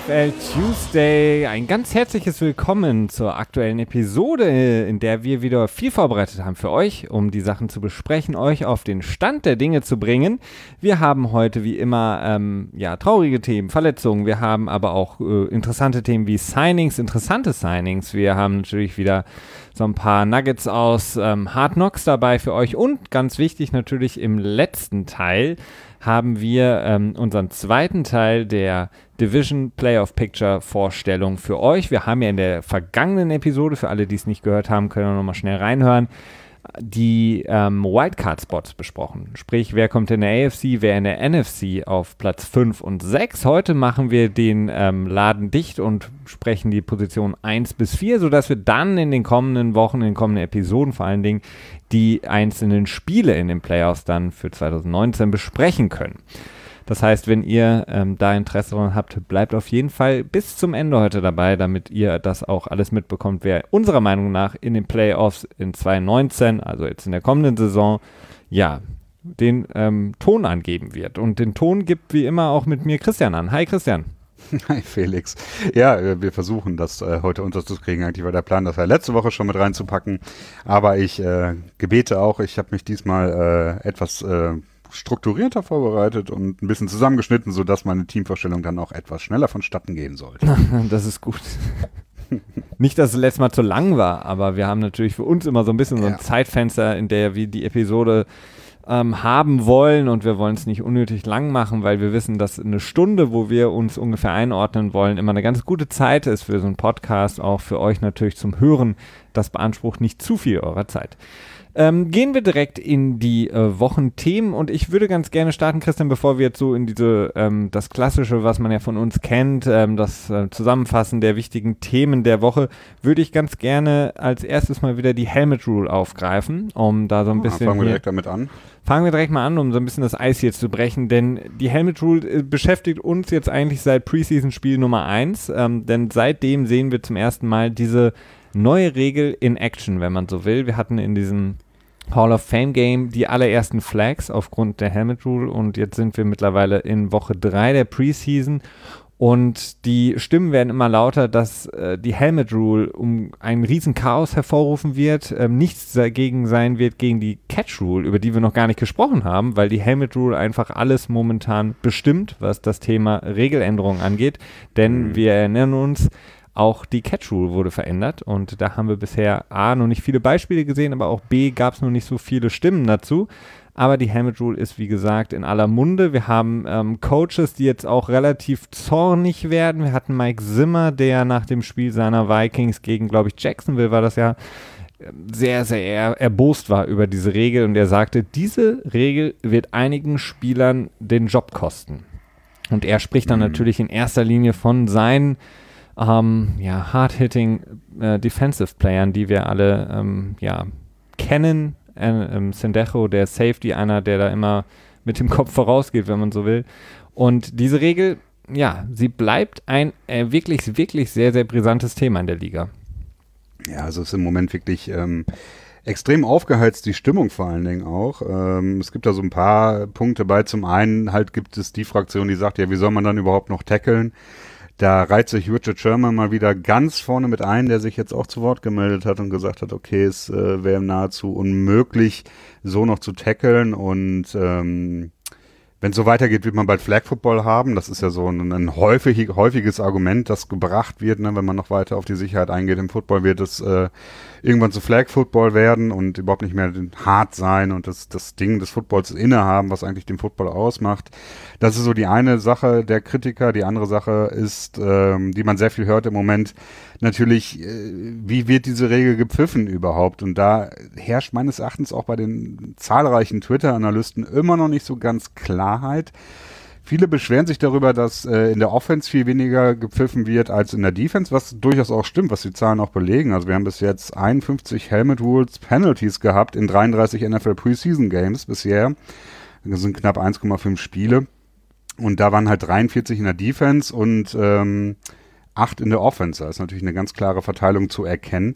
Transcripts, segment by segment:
NFL Tuesday. Ein ganz herzliches Willkommen zur aktuellen Episode, in der wir wieder viel vorbereitet haben für euch, um die Sachen zu besprechen, euch auf den Stand der Dinge zu bringen. Wir haben heute wie immer traurige Themen, Verletzungen. Wir haben aber auch interessante Themen wie interessante Signings. Wir haben natürlich wieder so ein paar Nuggets aus Hard Knocks dabei für euch. Und ganz wichtig natürlich im letzten Teil haben wir unseren zweiten Teil der Division Playoff Picture Vorstellung für euch. Wir haben ja in der vergangenen Episode, für alle, die es nicht gehört haben, können wir nochmal schnell reinhören, die Wildcard-Spots besprochen. Sprich, wer kommt in der AFC, wer in der NFC auf Platz 5 und 6. Heute machen wir den Laden dicht und sprechen die Position 1 bis 4, sodass wir dann in den kommenden Wochen, in den kommenden Episoden vor allen Dingen, die einzelnen Spiele in den Playoffs dann für 2019 besprechen können. Das heißt, wenn ihr da Interesse daran habt, bleibt auf jeden Fall bis zum Ende heute dabei, damit ihr das auch alles mitbekommt, wer unserer Meinung nach in den Playoffs in 2019, also jetzt in der kommenden Saison, ja, den Ton angeben wird. Und den Ton gibt wie immer auch mit mir Christian an. Hi Christian. Hi Felix. Ja, wir versuchen das heute unterzukriegen. Eigentlich war der Plan, das letzte Woche schon mit reinzupacken. Aber ich gebete auch, ich habe mich diesmal etwas strukturierter vorbereitet und ein bisschen zusammengeschnitten, sodass meine Teamvorstellung dann auch etwas schneller vonstatten gehen sollte. Das ist gut. Nicht, dass es letztes Mal zu lang war, aber wir haben natürlich für uns immer so ein bisschen so ein Zeitfenster, in der wir die Episode haben wollen, und wir wollen es nicht unnötig lang machen, weil wir wissen, dass eine Stunde, wo wir uns ungefähr einordnen wollen, immer eine ganz gute Zeit ist für so einen Podcast, auch für euch natürlich zum Hören. Das beansprucht nicht zu viel eurer Zeit. Gehen wir direkt in die Wochenthemen, und ich würde ganz gerne starten, Christian, bevor wir jetzt so in diese das Klassische, was man ja von uns kennt, das Zusammenfassen der wichtigen Themen der Woche, würde ich ganz gerne als erstes mal wieder die Helmet Rule aufgreifen, um da so ein bisschen... Fangen wir direkt damit an. Fangen wir direkt mal an, um so ein bisschen das Eis hier zu brechen, denn die Helmet Rule beschäftigt uns jetzt eigentlich seit Preseason-Spiel Nummer 1, denn seitdem sehen wir zum ersten Mal diese neue Regel in Action, wenn man so will. Wir hatten in diesem Hall of Fame Game die allerersten Flags aufgrund der Helmet Rule, und jetzt sind wir mittlerweile in Woche 3 der Preseason, und die Stimmen werden immer lauter, dass die Helmet Rule um ein riesen Chaos hervorrufen wird, nichts dagegen sein wird gegen die Catch Rule, über die wir noch gar nicht gesprochen haben, weil die Helmet Rule einfach alles momentan bestimmt, was das Thema Regeländerungen angeht, denn wir erinnern uns, auch die Catch Rule wurde verändert, und da haben wir bisher A, noch nicht viele Beispiele gesehen, aber auch B, gab es noch nicht so viele Stimmen dazu. Aber die Helmet Rule ist, wie gesagt, in aller Munde. Wir haben Coaches, die jetzt auch relativ zornig werden. Wir hatten Mike Zimmer, der nach dem Spiel seiner Vikings gegen, glaube ich, Jacksonville war das ja, sehr, sehr erbost war über diese Regel, und er sagte, diese Regel wird einigen Spielern den Job kosten. Und er spricht dann natürlich in erster Linie von seinen hard-hitting Defensive Playern, die wir alle kennen. Sendejo, der Safety, einer, der da immer mit dem Kopf vorausgeht, wenn man so will. Und diese Regel, sie bleibt ein wirklich, wirklich sehr, sehr brisantes Thema in der Liga. Ja, also es ist im Moment wirklich extrem aufgeheizt, die Stimmung vor allen Dingen auch. Es gibt da so ein paar Punkte bei. Zum einen halt gibt es die Fraktion, die sagt, ja, wie soll man dann überhaupt noch tackeln? Da reiht sich Richard Sherman mal wieder ganz vorne mit ein, der sich jetzt auch zu Wort gemeldet hat und gesagt hat, okay, es wäre nahezu unmöglich, so noch zu tackeln, und wenn es so weitergeht, wird man bald Flag Football haben. Das ist ja so ein häufiges Argument, das gebracht wird, ne? Wenn man noch weiter auf die Sicherheit eingeht im Football, wird es irgendwann zu Flag Football werden und überhaupt nicht mehr hart sein und das Ding des Footballs innehaben, was eigentlich den Football ausmacht. Das ist so die eine Sache der Kritiker. Die andere Sache ist, die man sehr viel hört im Moment, natürlich, wie wird diese Regel gepfiffen überhaupt? Und da herrscht meines Erachtens auch bei den zahlreichen Twitter-Analysten immer noch nicht so ganz Klarheit. Viele beschweren sich darüber, dass in der Offense viel weniger gepfiffen wird als in der Defense, was durchaus auch stimmt, was die Zahlen auch belegen. Also wir haben bis jetzt 51 Helmet Rules Penalties gehabt in 33 NFL Preseason Games bisher. Das sind knapp 1,5 Spiele. Und da waren halt 43 in der Defense und 8 in der Offense. Da ist natürlich eine ganz klare Verteilung zu erkennen.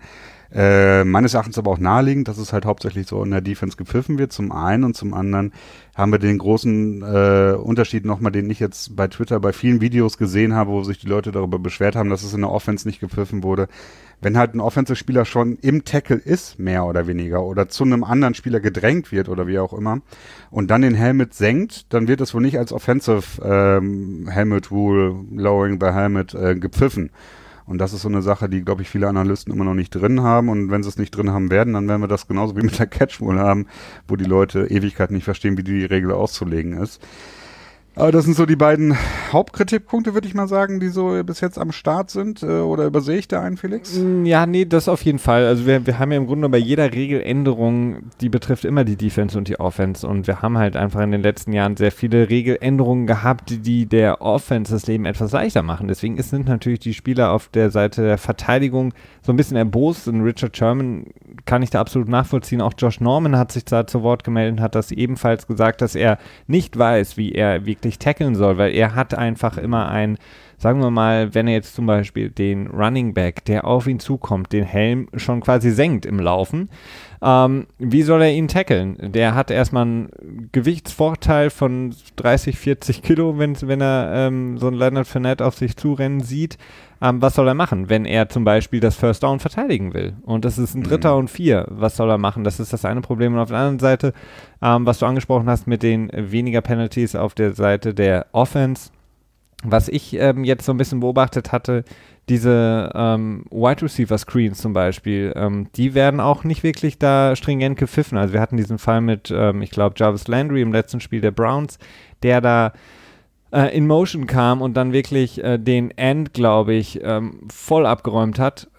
Meines Erachtens aber auch naheliegend, dass es halt hauptsächlich so in der Defense gepfiffen wird, zum einen, und zum anderen haben wir den großen Unterschied nochmal, den ich jetzt bei Twitter bei vielen Videos gesehen habe, wo sich die Leute darüber beschwert haben, dass es in der Offense nicht gepfiffen wurde. Wenn halt ein Offensive-Spieler schon im Tackle ist, mehr oder weniger, oder zu einem anderen Spieler gedrängt wird oder wie auch immer, und dann den Helmet senkt, dann wird es wohl nicht als Offensive Helmet Rule, Lowering the Helmet, gepfiffen. Und das ist so eine Sache, die, glaube ich, viele Analysten immer noch nicht drin haben. Und wenn sie es nicht drin haben werden, dann werden wir das genauso wie mit der Catch Rule haben, wo die Leute Ewigkeit nicht verstehen, wie die Regel auszulegen ist. Aber das sind so die beiden Hauptkritikpunkte, würde ich mal sagen, die so bis jetzt am Start sind. Oder übersehe ich da einen, Felix? Ja, nee, das auf jeden Fall. Also wir haben ja im Grunde bei jeder Regeländerung, die betrifft immer die Defense und die Offense. Und wir haben halt einfach in den letzten Jahren sehr viele Regeländerungen gehabt, die der Offense das Leben etwas leichter machen. Deswegen sind natürlich die Spieler auf der Seite der Verteidigung so ein bisschen erbost. Und Richard Sherman kann ich da absolut nachvollziehen. Auch Josh Norman hat sich da zu Wort gemeldet, hat das ebenfalls gesagt, dass er nicht weiß, wie er wirklich tackeln soll, weil er hat einfach immer sagen wir mal, wenn er jetzt zum Beispiel den Running Back, der auf ihn zukommt, den Helm schon quasi senkt im Laufen, wie soll er ihn tackeln? Der hat erstmal einen Gewichtsvorteil von 30, 40 Kilo, wenn er so einen Leonard Fournette auf sich zurennen sieht. Was soll er machen, wenn er zum Beispiel das First Down verteidigen will? Und das ist ein 3. und 4. Was soll er machen? Das ist das eine Problem. Und auf der anderen Seite, was du angesprochen hast mit den weniger Penalties auf der Seite der Offense, was ich jetzt so ein bisschen beobachtet hatte, diese Wide Receiver Screens zum Beispiel, die werden auch nicht wirklich da stringent gepfiffen. Also wir hatten diesen Fall mit, ich glaube, Jarvis Landry im letzten Spiel der Browns, der da in Motion kam und dann wirklich den End, glaube ich, voll abgeräumt hat,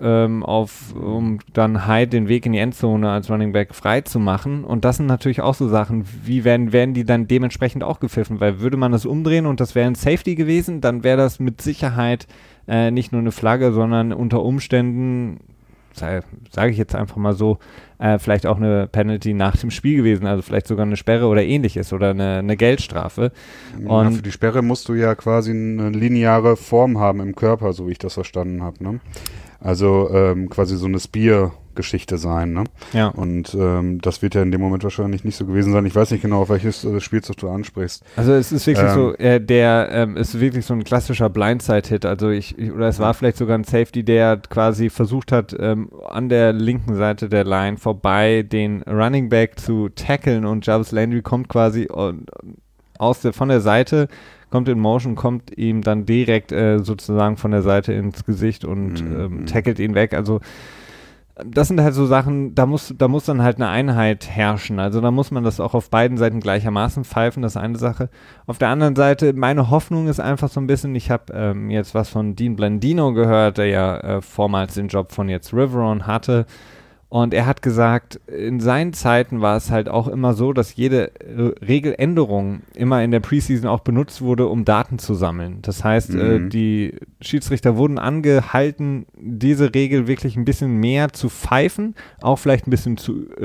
um dann Hyde den Weg in die Endzone als Running Back frei zu machen. Und das sind natürlich auch so Sachen, wie werden die dann dementsprechend auch gepfiffen? Weil würde man das umdrehen und das wäre ein Safety gewesen, dann wäre das mit Sicherheit nicht nur eine Flagge, sondern unter Umständen, sage ich jetzt einfach mal so, vielleicht auch eine Penalty nach dem Spiel gewesen, also vielleicht sogar eine Sperre oder ähnliches oder eine Geldstrafe. Und für die Sperre musst du ja quasi eine lineare Form haben im Körper, so wie ich das verstanden habe, ne? Also quasi so eine Spear-Geschichte sein, ne? Ja. Und das wird ja in dem Moment wahrscheinlich nicht so gewesen sein. Ich weiß nicht genau, auf welches Spielzug du ansprichst. Also es ist wirklich so, ist wirklich so ein klassischer Blindside-Hit. Also oder es war vielleicht sogar ein Safety, der quasi versucht hat, an der linken Seite der Line vorbei den Running Back zu tackeln, und Jarvis Landry kommt quasi von der Seite, kommt in Motion, kommt ihm dann direkt sozusagen von der Seite ins Gesicht und tackelt ihn weg. Also das sind halt so Sachen, da muss dann halt eine Einheit herrschen. Also da muss man das auch auf beiden Seiten gleichermaßen pfeifen, das ist eine Sache. Auf der anderen Seite, meine Hoffnung ist einfach so ein bisschen, ich habe jetzt was von Dean Blandino gehört, der ja vormals den Job von jetzt Riveron hatte. Und er hat gesagt, in seinen Zeiten war es halt auch immer so, dass jede Regeländerung immer in der Preseason auch benutzt wurde, um Daten zu sammeln. Das heißt, die Schiedsrichter wurden angehalten, diese Regel wirklich ein bisschen mehr zu pfeifen, auch vielleicht ein bisschen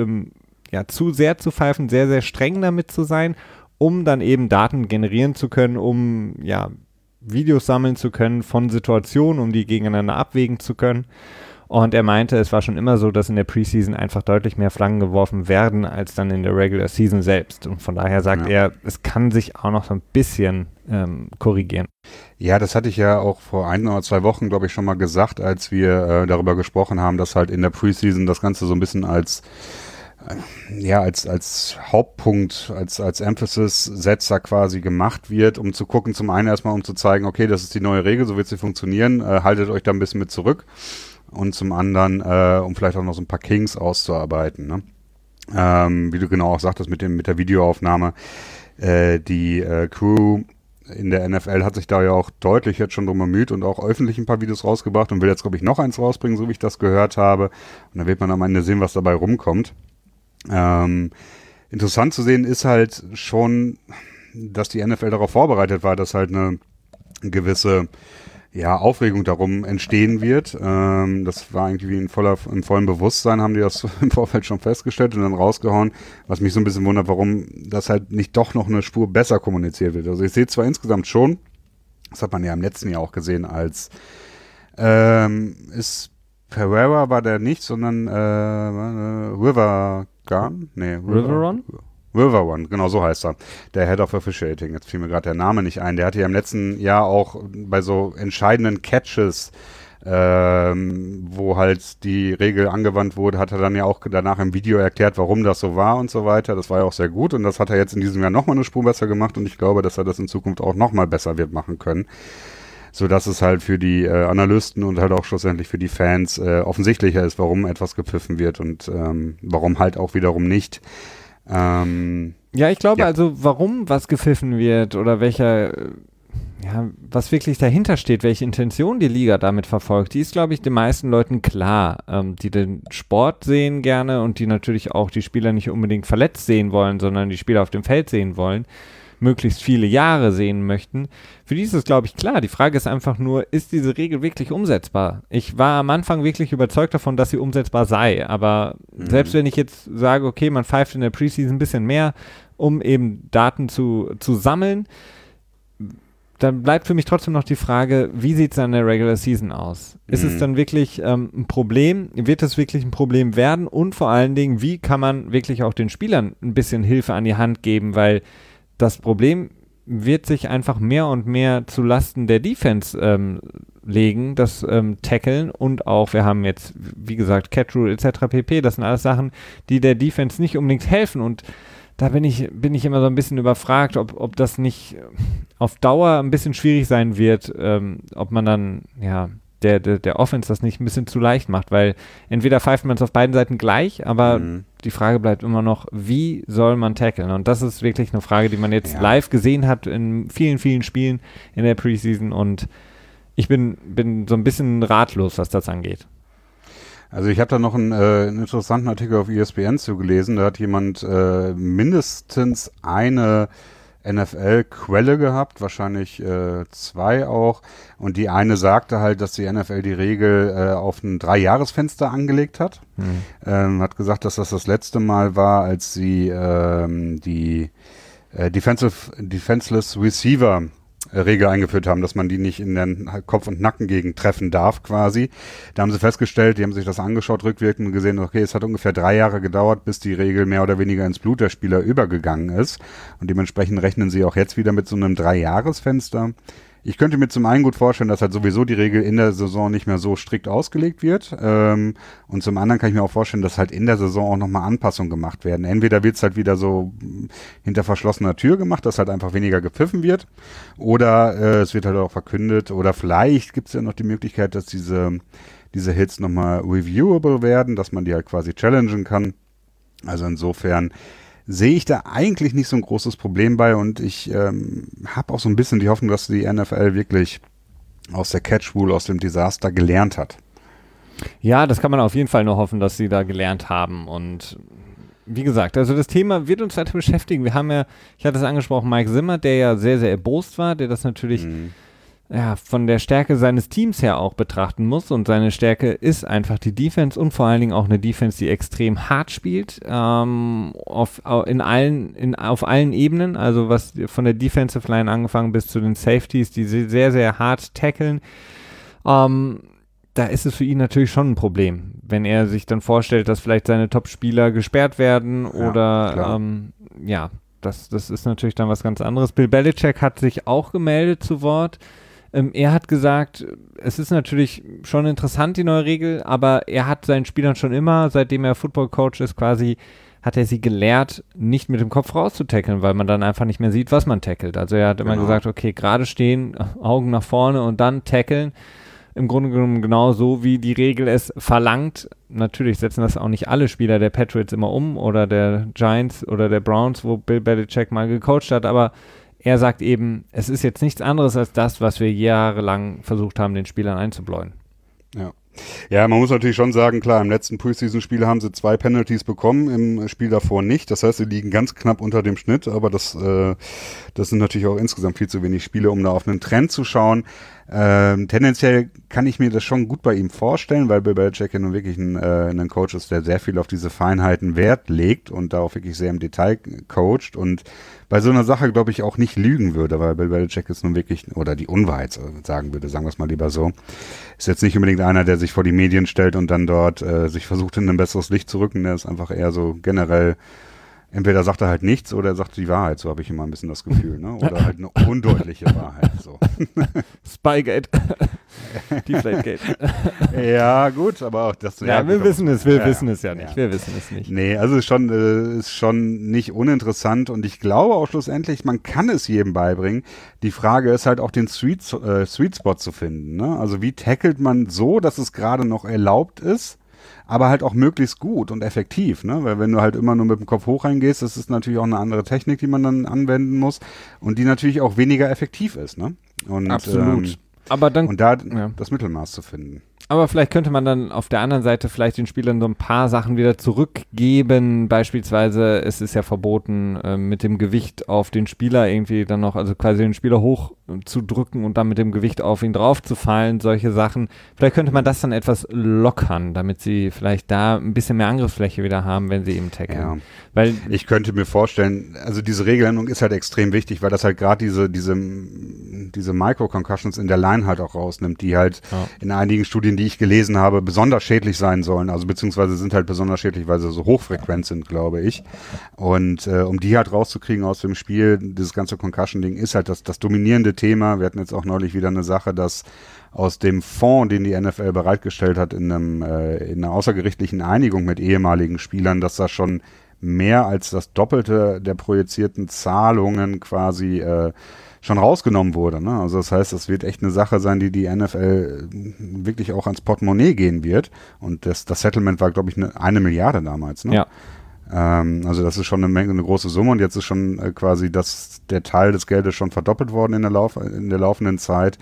zu sehr zu pfeifen, sehr, sehr streng damit zu sein, um dann eben Daten generieren zu können, um Videos sammeln zu können von Situationen, um die gegeneinander abwägen zu können. Und er meinte, es war schon immer so, dass in der Preseason einfach deutlich mehr Flaggen geworfen werden, als dann in der Regular Season selbst. Und von daher sagt er, es kann sich auch noch so ein bisschen korrigieren. Ja, das hatte ich ja auch vor 1 oder 2 Wochen, glaube ich, schon mal gesagt, als wir darüber gesprochen haben, dass halt in der Preseason das Ganze so ein bisschen als Hauptpunkt, als Emphasis-Setzer quasi gemacht wird, um zu gucken, zum einen erstmal, um zu zeigen, okay, das ist die neue Regel, so wird sie funktionieren, haltet euch da ein bisschen mit zurück. Und zum anderen, um vielleicht auch noch so ein paar Kings auszuarbeiten, ne? Wie du genau auch sagtest mit der Videoaufnahme, die Crew in der NFL hat sich da ja auch deutlich jetzt schon drum bemüht und auch öffentlich ein paar Videos rausgebracht und will jetzt, glaube ich, noch eins rausbringen, so wie ich das gehört habe. Und dann wird man am Ende sehen, was dabei rumkommt. Interessant zu sehen ist halt schon, dass die NFL darauf vorbereitet war, dass halt eine gewisse Aufregung darum entstehen wird. Das war irgendwie im vollen Bewusstsein, haben die das im Vorfeld schon festgestellt und dann rausgehauen, was mich so ein bisschen wundert, warum das halt nicht doch noch eine Spur besser kommuniziert wird. Also ich sehe zwar insgesamt schon, das hat man ja im letzten Jahr auch gesehen, als es Pereira war der nicht, sondern Riverrun? Nee, Riverrun? Riverrun, genau so heißt er. Der Head of Officiating. Jetzt fiel mir gerade der Name nicht ein. Der hatte ja im letzten Jahr auch bei so entscheidenden Catches, wo halt die Regel angewandt wurde, hat er dann ja auch danach im Video erklärt, warum das so war und so weiter. Das war ja auch sehr gut und das hat er jetzt in diesem Jahr nochmal eine Spur besser gemacht und ich glaube, dass er das in Zukunft auch nochmal besser wird machen können. Sodass es halt für die Analysten und halt auch schlussendlich für die Fans offensichtlicher ist, warum etwas gepfiffen wird und warum halt auch wiederum nicht. Ja, ich glaube also, warum was gepfiffen wird oder was wirklich dahinter steht, welche Intention die Liga damit verfolgt, die ist, glaube ich, den meisten Leuten klar, die den Sport sehen gerne und die natürlich auch die Spieler nicht unbedingt verletzt sehen wollen, sondern die Spieler auf dem Feld sehen wollen, möglichst viele Jahre sehen möchten. Für die ist es, glaube ich, klar. Die Frage ist einfach nur, ist diese Regel wirklich umsetzbar? Ich war am Anfang wirklich überzeugt davon, dass sie umsetzbar sei, aber selbst wenn ich jetzt sage, okay, man pfeift in der Preseason ein bisschen mehr, um eben Daten zu sammeln, dann bleibt für mich trotzdem noch die Frage, wie sieht es an der Regular Season aus? Ist es dann wirklich ein Problem? Wird es wirklich ein Problem werden? Und vor allen Dingen, wie kann man wirklich auch den Spielern ein bisschen Hilfe an die Hand geben? Weil das Problem wird sich einfach mehr und mehr zu Lasten der Defense legen, das Tackeln und auch, wir haben jetzt, wie gesagt, Catch Rule etc. pp. Das sind alles Sachen, die der Defense nicht unbedingt helfen und da bin ich immer so ein bisschen überfragt, ob das nicht auf Dauer ein bisschen schwierig sein wird, ob man dann, der Offense das nicht ein bisschen zu leicht macht, weil entweder pfeift man es auf beiden Seiten gleich, aber die Frage bleibt immer noch, wie soll man tackeln? Und das ist wirklich eine Frage, die man jetzt live gesehen hat in vielen, vielen Spielen in der Preseason und ich bin so ein bisschen ratlos, was das angeht. Also ich habe da noch einen interessanten Artikel auf ESPN zugelesen, da hat jemand mindestens eine NFL-Quelle gehabt, wahrscheinlich 2 auch. Und die eine sagte halt, dass die NFL die Regel auf ein 3-Jahres-Fenster angelegt hat. Hat gesagt, dass das letzte Mal war, als sie die Defenseless Receiver Regel eingeführt haben, dass man die nicht in den Kopf- und Nackengegend treffen darf quasi. Da haben sie festgestellt, die haben sich das angeschaut, rückwirkend und gesehen, okay, es hat ungefähr 3 Jahre gedauert, bis die Regel mehr oder weniger ins Blut der Spieler übergegangen ist. Und dementsprechend rechnen sie auch jetzt wieder mit so einem 3-Jahres-Fenster. Ich könnte mir zum einen gut vorstellen, dass halt sowieso die Regel in der Saison nicht mehr so strikt ausgelegt wird. Und zum anderen kann ich mir auch vorstellen, dass halt in der Saison auch nochmal Anpassungen gemacht werden. Entweder wird es halt wieder so hinter verschlossener Tür gemacht, dass halt einfach weniger gepfiffen wird. Oder es wird halt auch verkündet. Oder vielleicht gibt es ja noch die Möglichkeit, dass diese Hits nochmal reviewable werden, dass man die halt quasi challengen kann. Also insofern sehe ich da eigentlich nicht so ein großes Problem bei und ich habe auch so ein bisschen die Hoffnung, dass die NFL wirklich aus der Catch Rule, aus dem Desaster gelernt hat. Ja, das kann man auf jeden Fall nur hoffen, dass sie da gelernt haben und wie gesagt, also das Thema wird uns weiter beschäftigen. Wir haben ja, ich hatte es angesprochen, Mike Zimmer, der ja sehr, sehr erbost war, der das natürlich von der Stärke seines Teams her auch betrachten muss und seine Stärke ist einfach die Defense und vor allen Dingen auch eine Defense, die extrem hart spielt, auf allen Ebenen, also was von der Defensive Line angefangen bis zu den Safeties, die sehr, sehr hart tackeln. Da ist es für ihn natürlich schon ein Problem, wenn er sich dann vorstellt, dass vielleicht seine Top-Spieler gesperrt werden oder das ist natürlich dann was ganz anderes. Bill Belichick hat sich auch gemeldet zu Wort. Er hat gesagt, es ist natürlich schon interessant, die neue Regel, aber er hat seinen Spielern schon immer, seitdem er Football-Coach ist, quasi, hat er sie gelehrt, nicht mit dem Kopf rauszutackeln, weil man dann einfach nicht mehr sieht, was man tackelt. Also er hat immer gesagt, okay, gerade stehen, Augen nach vorne und dann tackeln. Im Grunde genommen genau so, wie die Regel es verlangt. Natürlich setzen das auch nicht alle Spieler der Patriots immer um oder der Giants oder der Browns, wo Bill Belichick mal gecoacht hat, aber er sagt eben, es ist jetzt nichts anderes als das, was wir jahrelang versucht haben, den Spielern einzubläuen. Ja, man muss natürlich schon sagen, klar, im letzten Preseason-Spiel haben sie 2 Penalties bekommen, im Spiel davor nicht. Das heißt, sie liegen ganz knapp unter dem Schnitt, aber das sind natürlich auch insgesamt viel zu wenig Spiele, um da auf einen Trend zu schauen. Tendenziell kann ich mir das schon gut bei ihm vorstellen, weil Bill Belichick ja nun wirklich ein Coach ist, der sehr viel auf diese Feinheiten Wert legt und da auch wirklich sehr im Detail coacht und bei so einer Sache, glaube ich, auch nicht lügen würde, weil Bill Belichick ist nun wirklich, oder die Unwahrheit sagen würde, sagen wir es mal lieber so, ist jetzt nicht unbedingt einer, der sich vor die Medien stellt und dann dort sich versucht, in ein besseres Licht zu rücken. Der ist einfach eher so generell, entweder sagt er halt nichts oder er sagt die Wahrheit, so habe ich immer ein bisschen das Gefühl, ne? Oder halt eine undeutliche Wahrheit. So. Spygate. Deflategate. Ja, gut, aber auch das... Ja, wir wissen es ja nicht. Wir wissen es nicht. Nee, also ist schon nicht uninteressant und ich glaube auch schlussendlich, man kann es jedem beibringen. Die Frage ist halt auch den Sweet Spot zu finden, ne? Also wie tackelt man so, dass es gerade noch erlaubt ist, aber halt auch möglichst gut und effektiv, ne? Weil wenn du halt immer nur mit dem Kopf hoch reingehst, das ist natürlich auch eine andere Technik, die man dann anwenden muss und die natürlich auch weniger effektiv ist, ne? Und, absolut. Aber dann, und da das Mittelmaß zu finden. Aber vielleicht könnte man dann auf der anderen Seite vielleicht den Spielern so ein paar Sachen wieder zurückgeben. Beispielsweise, es ist ja verboten, mit dem Gewicht auf den Spieler irgendwie dann noch, also quasi den Spieler hoch zu drücken und dann mit dem Gewicht auf ihn drauf zu fallen, solche Sachen. Vielleicht könnte man das dann etwas lockern, damit sie vielleicht da ein bisschen mehr Angriffsfläche wieder haben, wenn sie eben tackeln. Ja. Weil ich könnte mir vorstellen, also diese Regeländerung ist halt extrem wichtig, weil das halt gerade diese Micro-Concussions in der Line halt auch rausnimmt, die halt in einigen Studien, die ich gelesen habe, besonders schädlich sein sollen, also beziehungsweise sind halt besonders schädlich, weil sie so hochfrequent sind, glaube ich. Und um die halt rauszukriegen aus dem Spiel, dieses ganze Concussion-Ding ist halt das dominierende Thema. Wir hatten jetzt auch neulich wieder eine Sache, dass aus dem Fonds, den die NFL bereitgestellt hat, in einer außergerichtlichen Einigung mit ehemaligen Spielern, dass da schon mehr als das Doppelte der projizierten Zahlungen quasi schon rausgenommen wurde. Ne? Also das heißt, das wird echt eine Sache sein, die NFL wirklich auch ans Portemonnaie gehen wird. Und das Settlement war, glaube ich, 1 Milliarde damals. Ne? Ja. Also das ist schon eine große Summe und jetzt ist schon quasi der Teil des Geldes schon verdoppelt worden in der laufenden Zeit.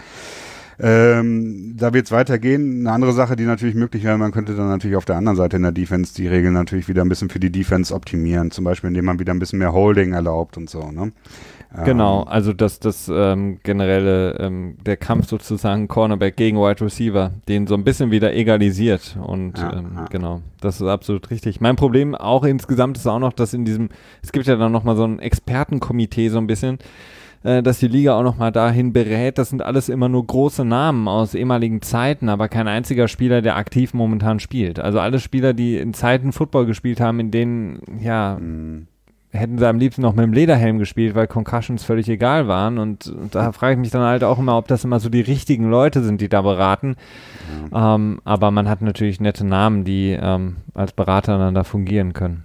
Da wird es weitergehen. Eine andere Sache, die natürlich möglich wäre, man könnte dann natürlich auf der anderen Seite in der Defense die Regeln natürlich wieder ein bisschen für die Defense optimieren. Zum Beispiel, indem man wieder ein bisschen mehr Holding erlaubt und so. Ne? Genau, also das generelle, der Kampf sozusagen Cornerback gegen Wide Receiver, den so ein bisschen wieder egalisiert und genau, das ist absolut richtig. Mein Problem auch insgesamt ist auch noch, dass es gibt ja dann nochmal so ein Expertenkomitee so ein bisschen, dass die Liga auch nochmal dahin berät, das sind alles immer nur große Namen aus ehemaligen Zeiten, aber kein einziger Spieler, der aktiv momentan spielt. Also alle Spieler, die in Zeiten Football gespielt haben, in denen, hätten sie am liebsten noch mit dem Lederhelm gespielt, weil Concussions völlig egal waren und da frage ich mich dann halt auch immer, ob das immer so die richtigen Leute sind, die da beraten. Aber man hat natürlich nette Namen, die als Berater dann da fungieren können.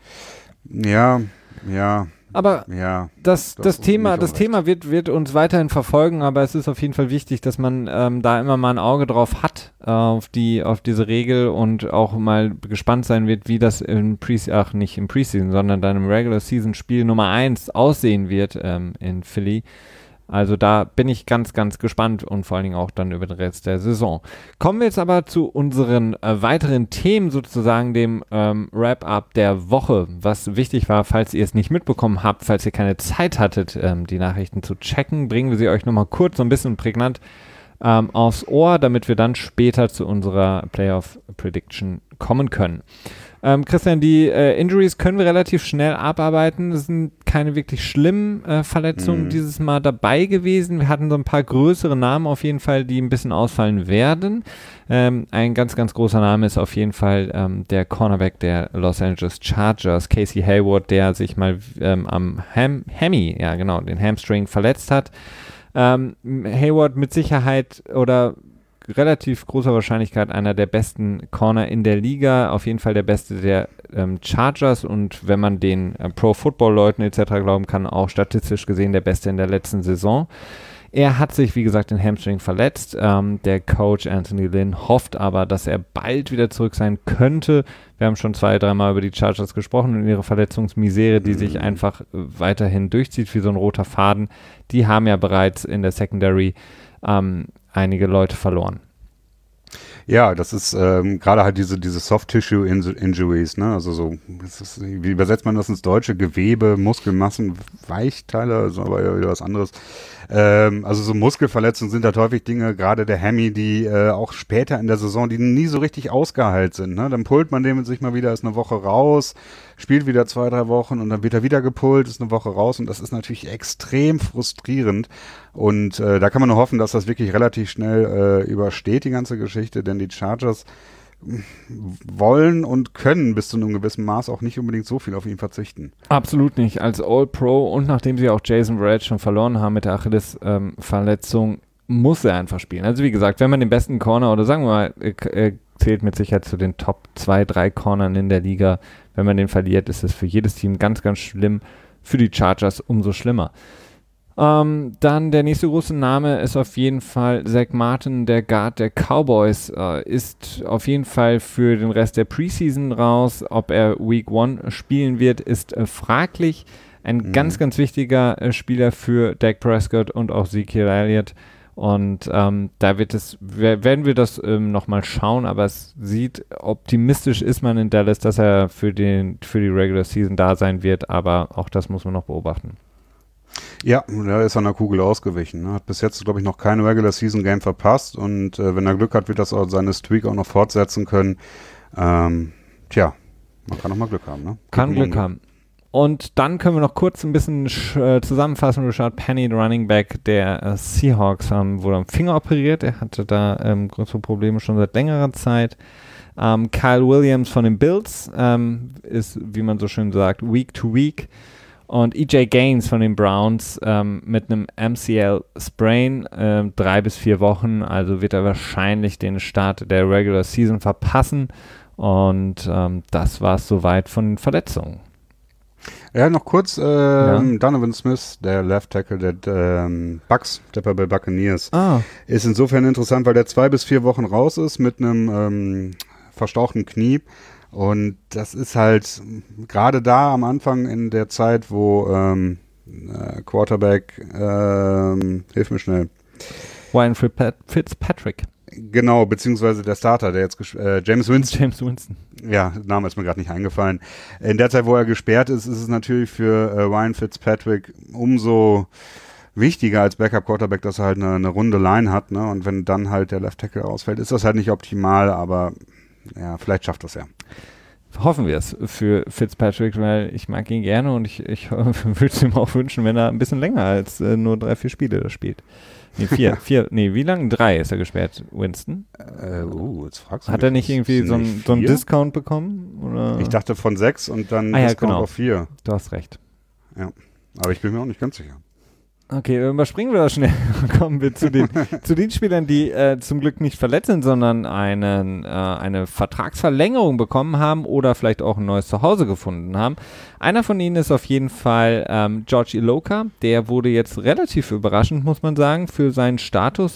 Ja. Aber das Thema wird uns weiterhin verfolgen, aber es ist auf jeden Fall wichtig, dass man da immer mal ein Auge drauf hat, auf diese Regel und auch mal gespannt sein wird, wie das nicht im Preseason, sondern dann im Regular Season Spiel Nummer 1 aussehen wird in Philly. Also da bin ich ganz, ganz gespannt und vor allen Dingen auch dann über den Rest der Saison. Kommen wir jetzt aber zu unseren weiteren Themen, sozusagen dem Wrap-up der Woche, was wichtig war, falls ihr es nicht mitbekommen habt, falls ihr keine Zeit hattet, die Nachrichten zu checken, bringen wir sie euch nochmal kurz so ein bisschen prägnant aufs Ohr, damit wir dann später zu unserer Playoff-Prediction kommen können. Christian, die Injuries können wir relativ schnell abarbeiten. Es sind keine wirklich schlimmen Verletzungen dieses Mal dabei gewesen. Wir hatten so ein paar größere Namen auf jeden Fall, die ein bisschen ausfallen werden. Ein ganz, ganz großer Name ist auf jeden Fall der Cornerback der Los Angeles Chargers, Casey Hayward, der sich mal am den Hamstring verletzt hat. Hayward mit Sicherheit oder relativ großer Wahrscheinlichkeit einer der besten Corner in der Liga, auf jeden Fall der beste der Chargers und wenn man den Pro-Football-Leuten etc. glauben kann, auch statistisch gesehen der beste in der letzten Saison. Er hat sich, wie gesagt, den Hamstring verletzt. Der Coach Anthony Lynn hofft aber, dass er bald wieder zurück sein könnte. Wir haben schon 2-3 Mal über die Chargers gesprochen und ihre Verletzungsmisere, die sich einfach weiterhin durchzieht wie so ein roter Faden. Die haben ja bereits in der Secondary einige Leute verloren. Ja, das ist gerade halt diese Soft-Tissue-Injuries, ne? Also so, wie übersetzt man das ins Deutsche? Gewebe, Muskelmassen, Weichteile, ist aber ja wieder was anderes. Also so Muskelverletzungen sind halt häufig Dinge, gerade der Hammy, die auch später in der Saison, die nie so richtig ausgeheilt sind. Ne? Dann pullt man den sich mal wieder, ist eine Woche raus, spielt wieder 2-3 Wochen und dann wird er wieder gepullt, ist eine Woche raus und das ist natürlich extrem frustrierend. Und da kann man nur hoffen, dass das wirklich relativ schnell übersteht, die ganze Geschichte, denn die Chargers wollen und können bis zu einem gewissen Maß auch nicht unbedingt so viel auf ihn verzichten. Absolut nicht. Als All-Pro und nachdem sie auch Jason Verrett schon verloren haben mit der Achilles-Verletzung, muss er einfach spielen. Also wie gesagt, wenn man den besten Corner oder sagen wir mal, zählt mit Sicherheit zu den Top 2, 3 Cornern in der Liga, wenn man den verliert, ist es für jedes Team ganz, ganz schlimm. Für die Chargers umso schlimmer. Dann der nächste große Name ist auf jeden Fall Zach Martin, der Guard der Cowboys, ist auf jeden Fall für den Rest der Preseason raus. Ob er Week 1 spielen wird, ist fraglich. Ein ganz, ganz wichtiger Spieler für Dak Prescott und auch Ezekiel Elliott. Und da werden wir das nochmal schauen, aber es sieht, optimistisch ist man in Dallas, dass er für die Regular Season da sein wird, aber auch das muss man noch beobachten. Ja, der ist an der Kugel ausgewichen. Ne? Hat bis jetzt, glaube ich, noch kein Regular Season Game verpasst und wenn er Glück hat, wird das auch seine Streak auch noch fortsetzen können. Man kann noch mal Glück haben. Ne? Kann Glück haben. Und dann können wir noch kurz ein bisschen zusammenfassen. Rashad Penny, der Running Back der Seahawks, wurde am Finger operiert. Er hatte da größere Probleme schon seit längerer Zeit. Kyle Williams von den Bills ist, wie man so schön sagt, Week to Week. Und EJ Gaines von den Browns mit einem MCL-Sprain, 3 bis 4 Wochen. Also wird er wahrscheinlich den Start der Regular Season verpassen. Und das war es soweit von den Verletzungen. Ja, noch kurz, Donovan Smith, der Left Tackle der Bucks, Tampa Bay Buccaneers, ist insofern interessant, weil der 2 bis 4 Wochen raus ist mit einem verstauchten Knie. Und das ist halt gerade da am Anfang in der Zeit, wo Quarterback, hilf mir schnell. Ryan Fitzpatrick. Genau, beziehungsweise der Starter, der jetzt James Winston. James Winston. Ja, Name ist mir gerade nicht eingefallen. In der Zeit, wo er gesperrt ist, ist es natürlich für Ryan Fitzpatrick umso wichtiger als Backup-Quarterback, dass er halt eine runde Line hat. Ne? Und wenn dann halt der Left Tackle ausfällt, ist das halt nicht optimal, aber ja, vielleicht schafft das ja. Hoffen wir es für Fitzpatrick, weil ich mag ihn gerne und ich würde es ihm auch wünschen, wenn er ein bisschen länger als nur 3, 4 Spiele das spielt. Nee, 4, wie lange? 3 ist er gesperrt, Winston. Jetzt fragst du Hat mich, er nicht irgendwie so einen Discount bekommen? Oder? Ich dachte von 6 und dann Discount auf 4. Du hast recht. Ja, aber ich bin mir auch nicht ganz sicher. Okay, überspringen wir das schnell. Kommen wir zu den Spielern, die zum Glück nicht verletzt sind, sondern eine Vertragsverlängerung bekommen haben oder vielleicht auch ein neues Zuhause gefunden haben. Einer von ihnen ist auf jeden Fall George Iloka. Der wurde jetzt relativ überraschend, muss man sagen, für seinen Status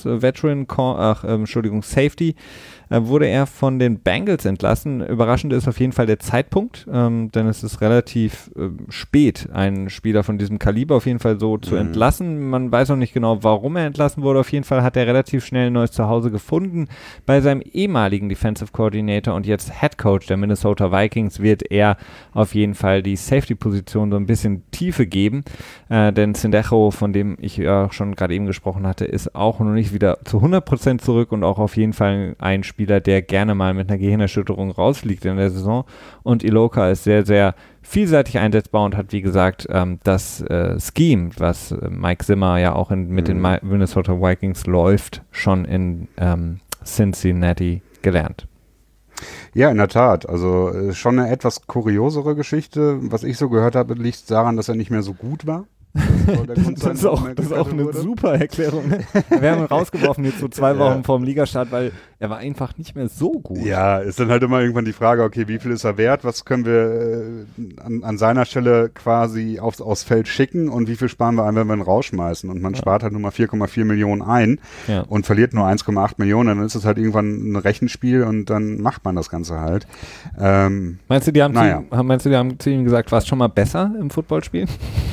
Safety. Wurde er von den Bengals entlassen. Überraschend ist auf jeden Fall der Zeitpunkt, denn es ist relativ spät, einen Spieler von diesem Kaliber auf jeden Fall so zu entlassen. Man weiß noch nicht genau, warum er entlassen wurde. Auf jeden Fall hat er relativ schnell ein neues Zuhause gefunden. Bei seinem ehemaligen Defensive Coordinator und jetzt Head Coach der Minnesota Vikings wird er auf jeden Fall die Safety-Position so ein bisschen Tiefe geben, denn Sendejo, von dem ich ja schon gerade eben gesprochen hatte, ist auch noch nicht wieder zu 100% zurück und auch auf jeden Fall ein Spieler, der gerne mal mit einer Gehirnerschütterung rausfliegt in der Saison. Und Iloka ist sehr, sehr vielseitig einsetzbar und hat, wie gesagt, das Scheme, was Mike Zimmer ja auch mit den Minnesota Vikings läuft, schon in Cincinnati gelernt. Ja, in der Tat. Also schon eine etwas kuriosere Geschichte. Was ich so gehört habe, liegt daran, dass er nicht mehr so gut war. Das ist auch eine super Erklärung. Ne? Wir haben ihn rausgeworfen jetzt so 2 Wochen vorm Ligastart, weil er war einfach nicht mehr so gut. Ja, ist dann halt immer irgendwann die Frage, okay, wie viel ist er wert? Was können wir an seiner Stelle quasi aufs Feld schicken und wie viel sparen wir ein, wenn wir ihn rausschmeißen? Und man spart halt nur mal 4,4 Millionen ein und verliert nur 1,8 Millionen. Dann ist es halt irgendwann ein Rechenspiel und dann macht man das Ganze halt. Meinst du, die haben zu ihm gesagt, war es schon mal besser im Footballspielen?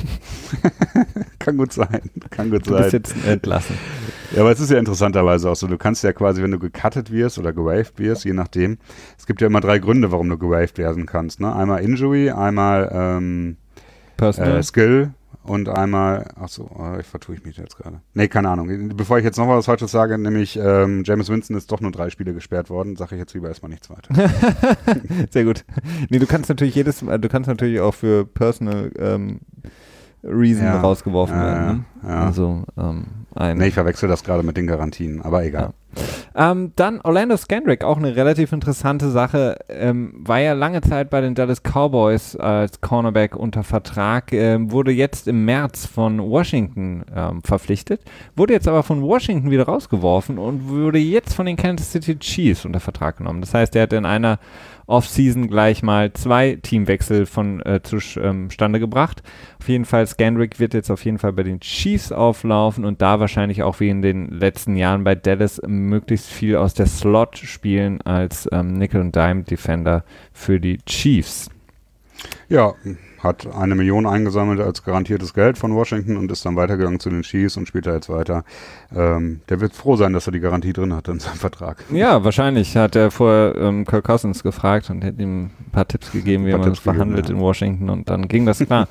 Kann gut sein. Du bist jetzt entlassen. Ja, aber es ist ja interessanterweise auch so, du kannst ja quasi, wenn du gecuttet wirst oder gewaved wirst, je nachdem, es gibt ja immer 3 Gründe, warum du gewaved werden kannst. Ne? Einmal Injury, einmal Skill und einmal, ich vertue ich mich jetzt gerade. Nee, keine Ahnung. Bevor ich jetzt noch was Falsches sage, nämlich James Winston ist doch nur 3 Spiele gesperrt worden, sage ich jetzt lieber erstmal nichts weiter. Sehr gut. Nee, du kannst natürlich auch für Personal Reason rausgeworfen werden. Ne? Ja. Also, ich verwechsel das gerade mit den Garantien, aber egal. Dann Orlando Scandrick, auch eine relativ interessante Sache, war ja lange Zeit bei den Dallas Cowboys als Cornerback unter Vertrag, wurde jetzt im März von Washington verpflichtet, wurde jetzt aber von Washington wieder rausgeworfen und wurde jetzt von den Kansas City Chiefs unter Vertrag genommen. Das heißt, er hat in einer Offseason gleich mal 2 Teamwechsel zustande gebracht. Auf jeden Fall, Scandrick wird jetzt auf jeden Fall bei den Chiefs auflaufen und da wahrscheinlich auch wie in den letzten Jahren bei Dallas möglichst viel aus der Slot spielen als Nickel- und Dime-Defender für die Chiefs. Ja, hat 1 Million eingesammelt als garantiertes Geld von Washington und ist dann weitergegangen zu den Chiefs und spielt da jetzt weiter. Der wird froh sein, dass er die Garantie drin hat in seinem Vertrag. Ja, wahrscheinlich hat er vorher Kirk Cousins gefragt und hätte ihm ein paar Tipps gegeben, wie man das verhandelt in Washington und dann ging das klar.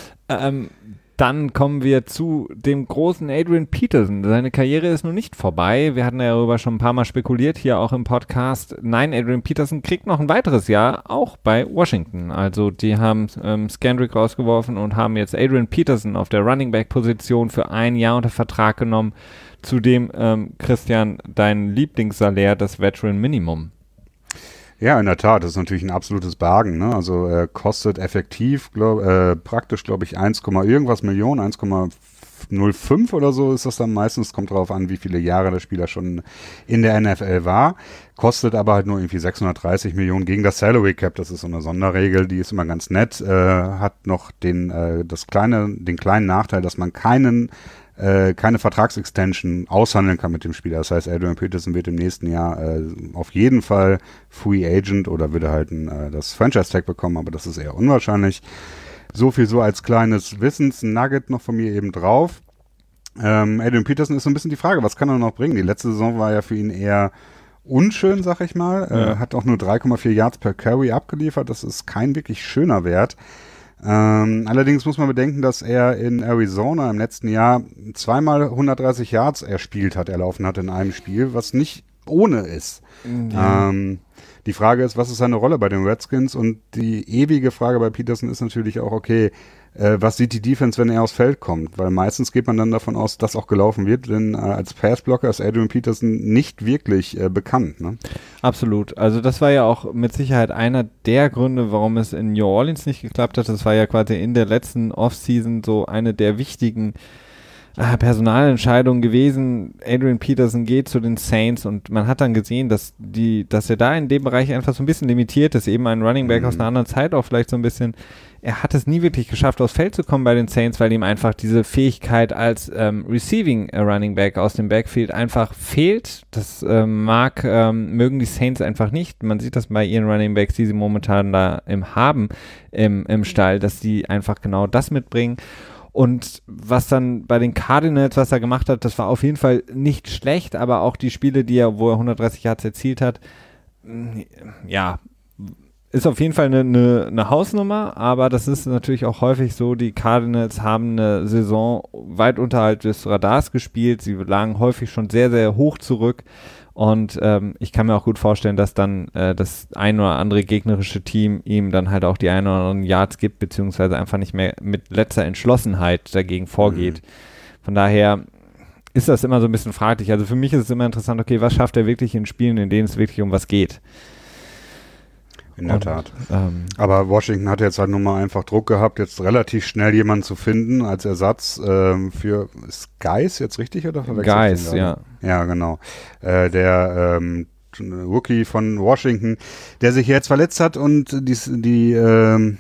Dann kommen wir zu dem großen Adrian Peterson. Seine Karriere ist noch nicht vorbei. Wir hatten ja darüber schon ein paar Mal spekuliert, hier auch im Podcast. Nein, Adrian Peterson kriegt noch ein weiteres Jahr, auch bei Washington. Also die haben Scandrick rausgeworfen und haben jetzt Adrian Peterson auf der Running Back Position für 1 Jahr unter Vertrag genommen. Zudem, Christian, dein Lieblingssalär, das Veteran Minimum. Ja, in der Tat, das ist natürlich ein absolutes Bargain, ne? Also er kostet effektiv, praktisch, glaube ich, 1, irgendwas Millionen, 1,05 oder so ist das dann meistens, kommt darauf an, wie viele Jahre der Spieler schon in der NFL war, kostet aber halt nur irgendwie 630 Millionen gegen das Salary Cap, das ist so eine Sonderregel, die ist immer ganz nett, hat noch den kleinen Nachteil, dass man keine Vertragsextension aushandeln kann mit dem Spieler. Das heißt, Adrian Peterson wird im nächsten Jahr auf jeden Fall Free Agent oder würde halt das Franchise-Tag bekommen, aber das ist eher unwahrscheinlich. So viel so als kleines Wissens-Nugget noch von mir eben drauf. Adrian Peterson ist so ein bisschen die Frage, was kann er noch bringen? Die letzte Saison war ja für ihn eher unschön, sag ich mal. Ja. Hat auch nur 3,4 Yards per Carry abgeliefert. Das ist kein wirklich schöner Wert. Allerdings muss man bedenken, dass er in Arizona im letzten Jahr 2-mal 130 Yards erlaufen hat in einem Spiel, was nicht ohne ist. Ja. Die Frage ist, was ist seine Rolle bei den Redskins? Und die ewige Frage bei Peterson ist natürlich auch, okay, was sieht die Defense, wenn er aufs Feld kommt? Weil meistens geht man dann davon aus, dass auch gelaufen wird, denn als Passblocker ist Adrian Peterson nicht wirklich bekannt. Ne? Absolut. Also das war ja auch mit Sicherheit einer der Gründe, warum es in New Orleans nicht geklappt hat. Das war ja quasi in der letzten Offseason so eine der wichtigen Personalentscheidung gewesen. Adrian Peterson geht zu den Saints und man hat dann gesehen, dass er da in dem Bereich einfach so ein bisschen limitiert ist, eben ein Running Back aus einer anderen Zeit auch vielleicht so ein bisschen. Er hat es nie wirklich geschafft, aufs Feld zu kommen bei den Saints, weil ihm einfach diese Fähigkeit als Receiving Running Back aus dem Backfield einfach fehlt. Das mögen die Saints einfach nicht. Man sieht das bei ihren Running Backs, die sie momentan da haben im Stall, dass die einfach genau das mitbringen. Und was dann bei den Cardinals, was er gemacht hat, das war auf jeden Fall nicht schlecht, aber auch die Spiele, wo er 130 Yards erzielt hat, ja, ist auf jeden Fall eine Hausnummer, aber das ist natürlich auch häufig so, die Cardinals haben eine Saison weit unterhalb des Radars gespielt, sie lagen häufig schon sehr, sehr hoch zurück. Und ich kann mir auch gut vorstellen, dass dann das ein oder andere gegnerische Team ihm dann halt auch die ein oder anderen Yards gibt, beziehungsweise einfach nicht mehr mit letzter Entschlossenheit dagegen vorgeht. Von daher ist das immer so ein bisschen fraglich. Also für mich ist es immer interessant, okay, was schafft er wirklich in Spielen, in denen es wirklich um was geht? In der Tat. Aber Washington hat jetzt halt nun mal einfach Druck gehabt, jetzt relativ schnell jemanden zu finden als Ersatz für, ist Geis jetzt richtig oder verwechselt? Geis, ja. Ja, genau. Der Rookie von Washington, der sich jetzt verletzt hat und jetzt bin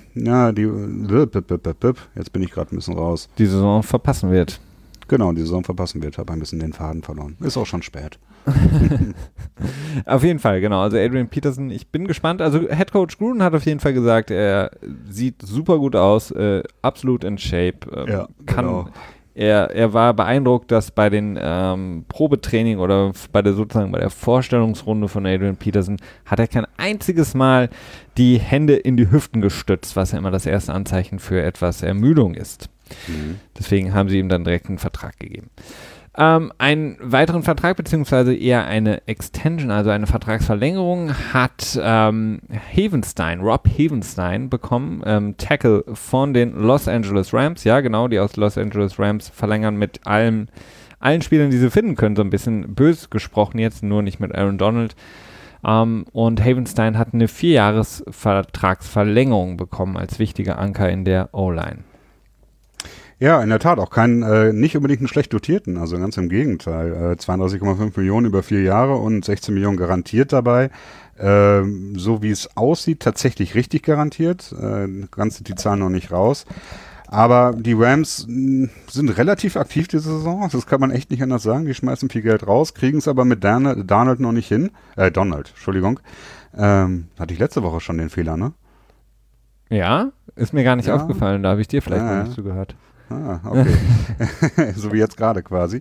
ich gerade ein bisschen raus. Die Saison verpassen wird. Genau, die Saison verpassen wird, habe ein bisschen den Faden verloren. Ist auch schon spät. Auf jeden Fall, genau. Also Adrian Peterson, ich bin gespannt. Also Head Coach Gruden hat auf jeden Fall gesagt, er sieht super gut aus, absolut in Shape. Ja, genau. Er war beeindruckt, dass bei den Probetraining oder bei der Vorstellungsrunde von Adrian Peterson hat er kein einziges Mal die Hände in die Hüften gestützt, was ja immer das erste Anzeichen für etwas Ermüdung ist. Deswegen haben sie ihm dann direkt einen Vertrag gegeben. Einen weiteren Vertrag, beziehungsweise eher eine Extension, also eine Vertragsverlängerung, hat Rob Havenstein bekommen, Tackle von den Los Angeles Rams. Ja, genau, die aus Los Angeles Rams verlängern mit allen Spielern, die sie finden können, so ein bisschen böse gesprochen jetzt, nur nicht mit Aaron Donald. Und Havenstein hat eine 4-Jahres-Vertragsverlängerung bekommen als wichtiger Anker in der O-Line. Ja, in der Tat, auch nicht unbedingt einen schlecht dotierten, also ganz im Gegenteil. 32,5 Millionen über 4 Jahre und 16 Millionen garantiert dabei. So wie es aussieht, tatsächlich richtig garantiert. Ganz sind die Zahlen noch nicht raus. Aber die Rams sind relativ aktiv diese Saison, das kann man echt nicht anders sagen. Die schmeißen viel Geld raus, kriegen es aber mit Donald noch nicht hin. Donald, Entschuldigung. Hatte ich letzte Woche schon den Fehler, ne? Ja, ist mir gar nicht aufgefallen, da habe ich dir vielleicht noch nicht zugehört. Ah, okay. So wie jetzt gerade quasi.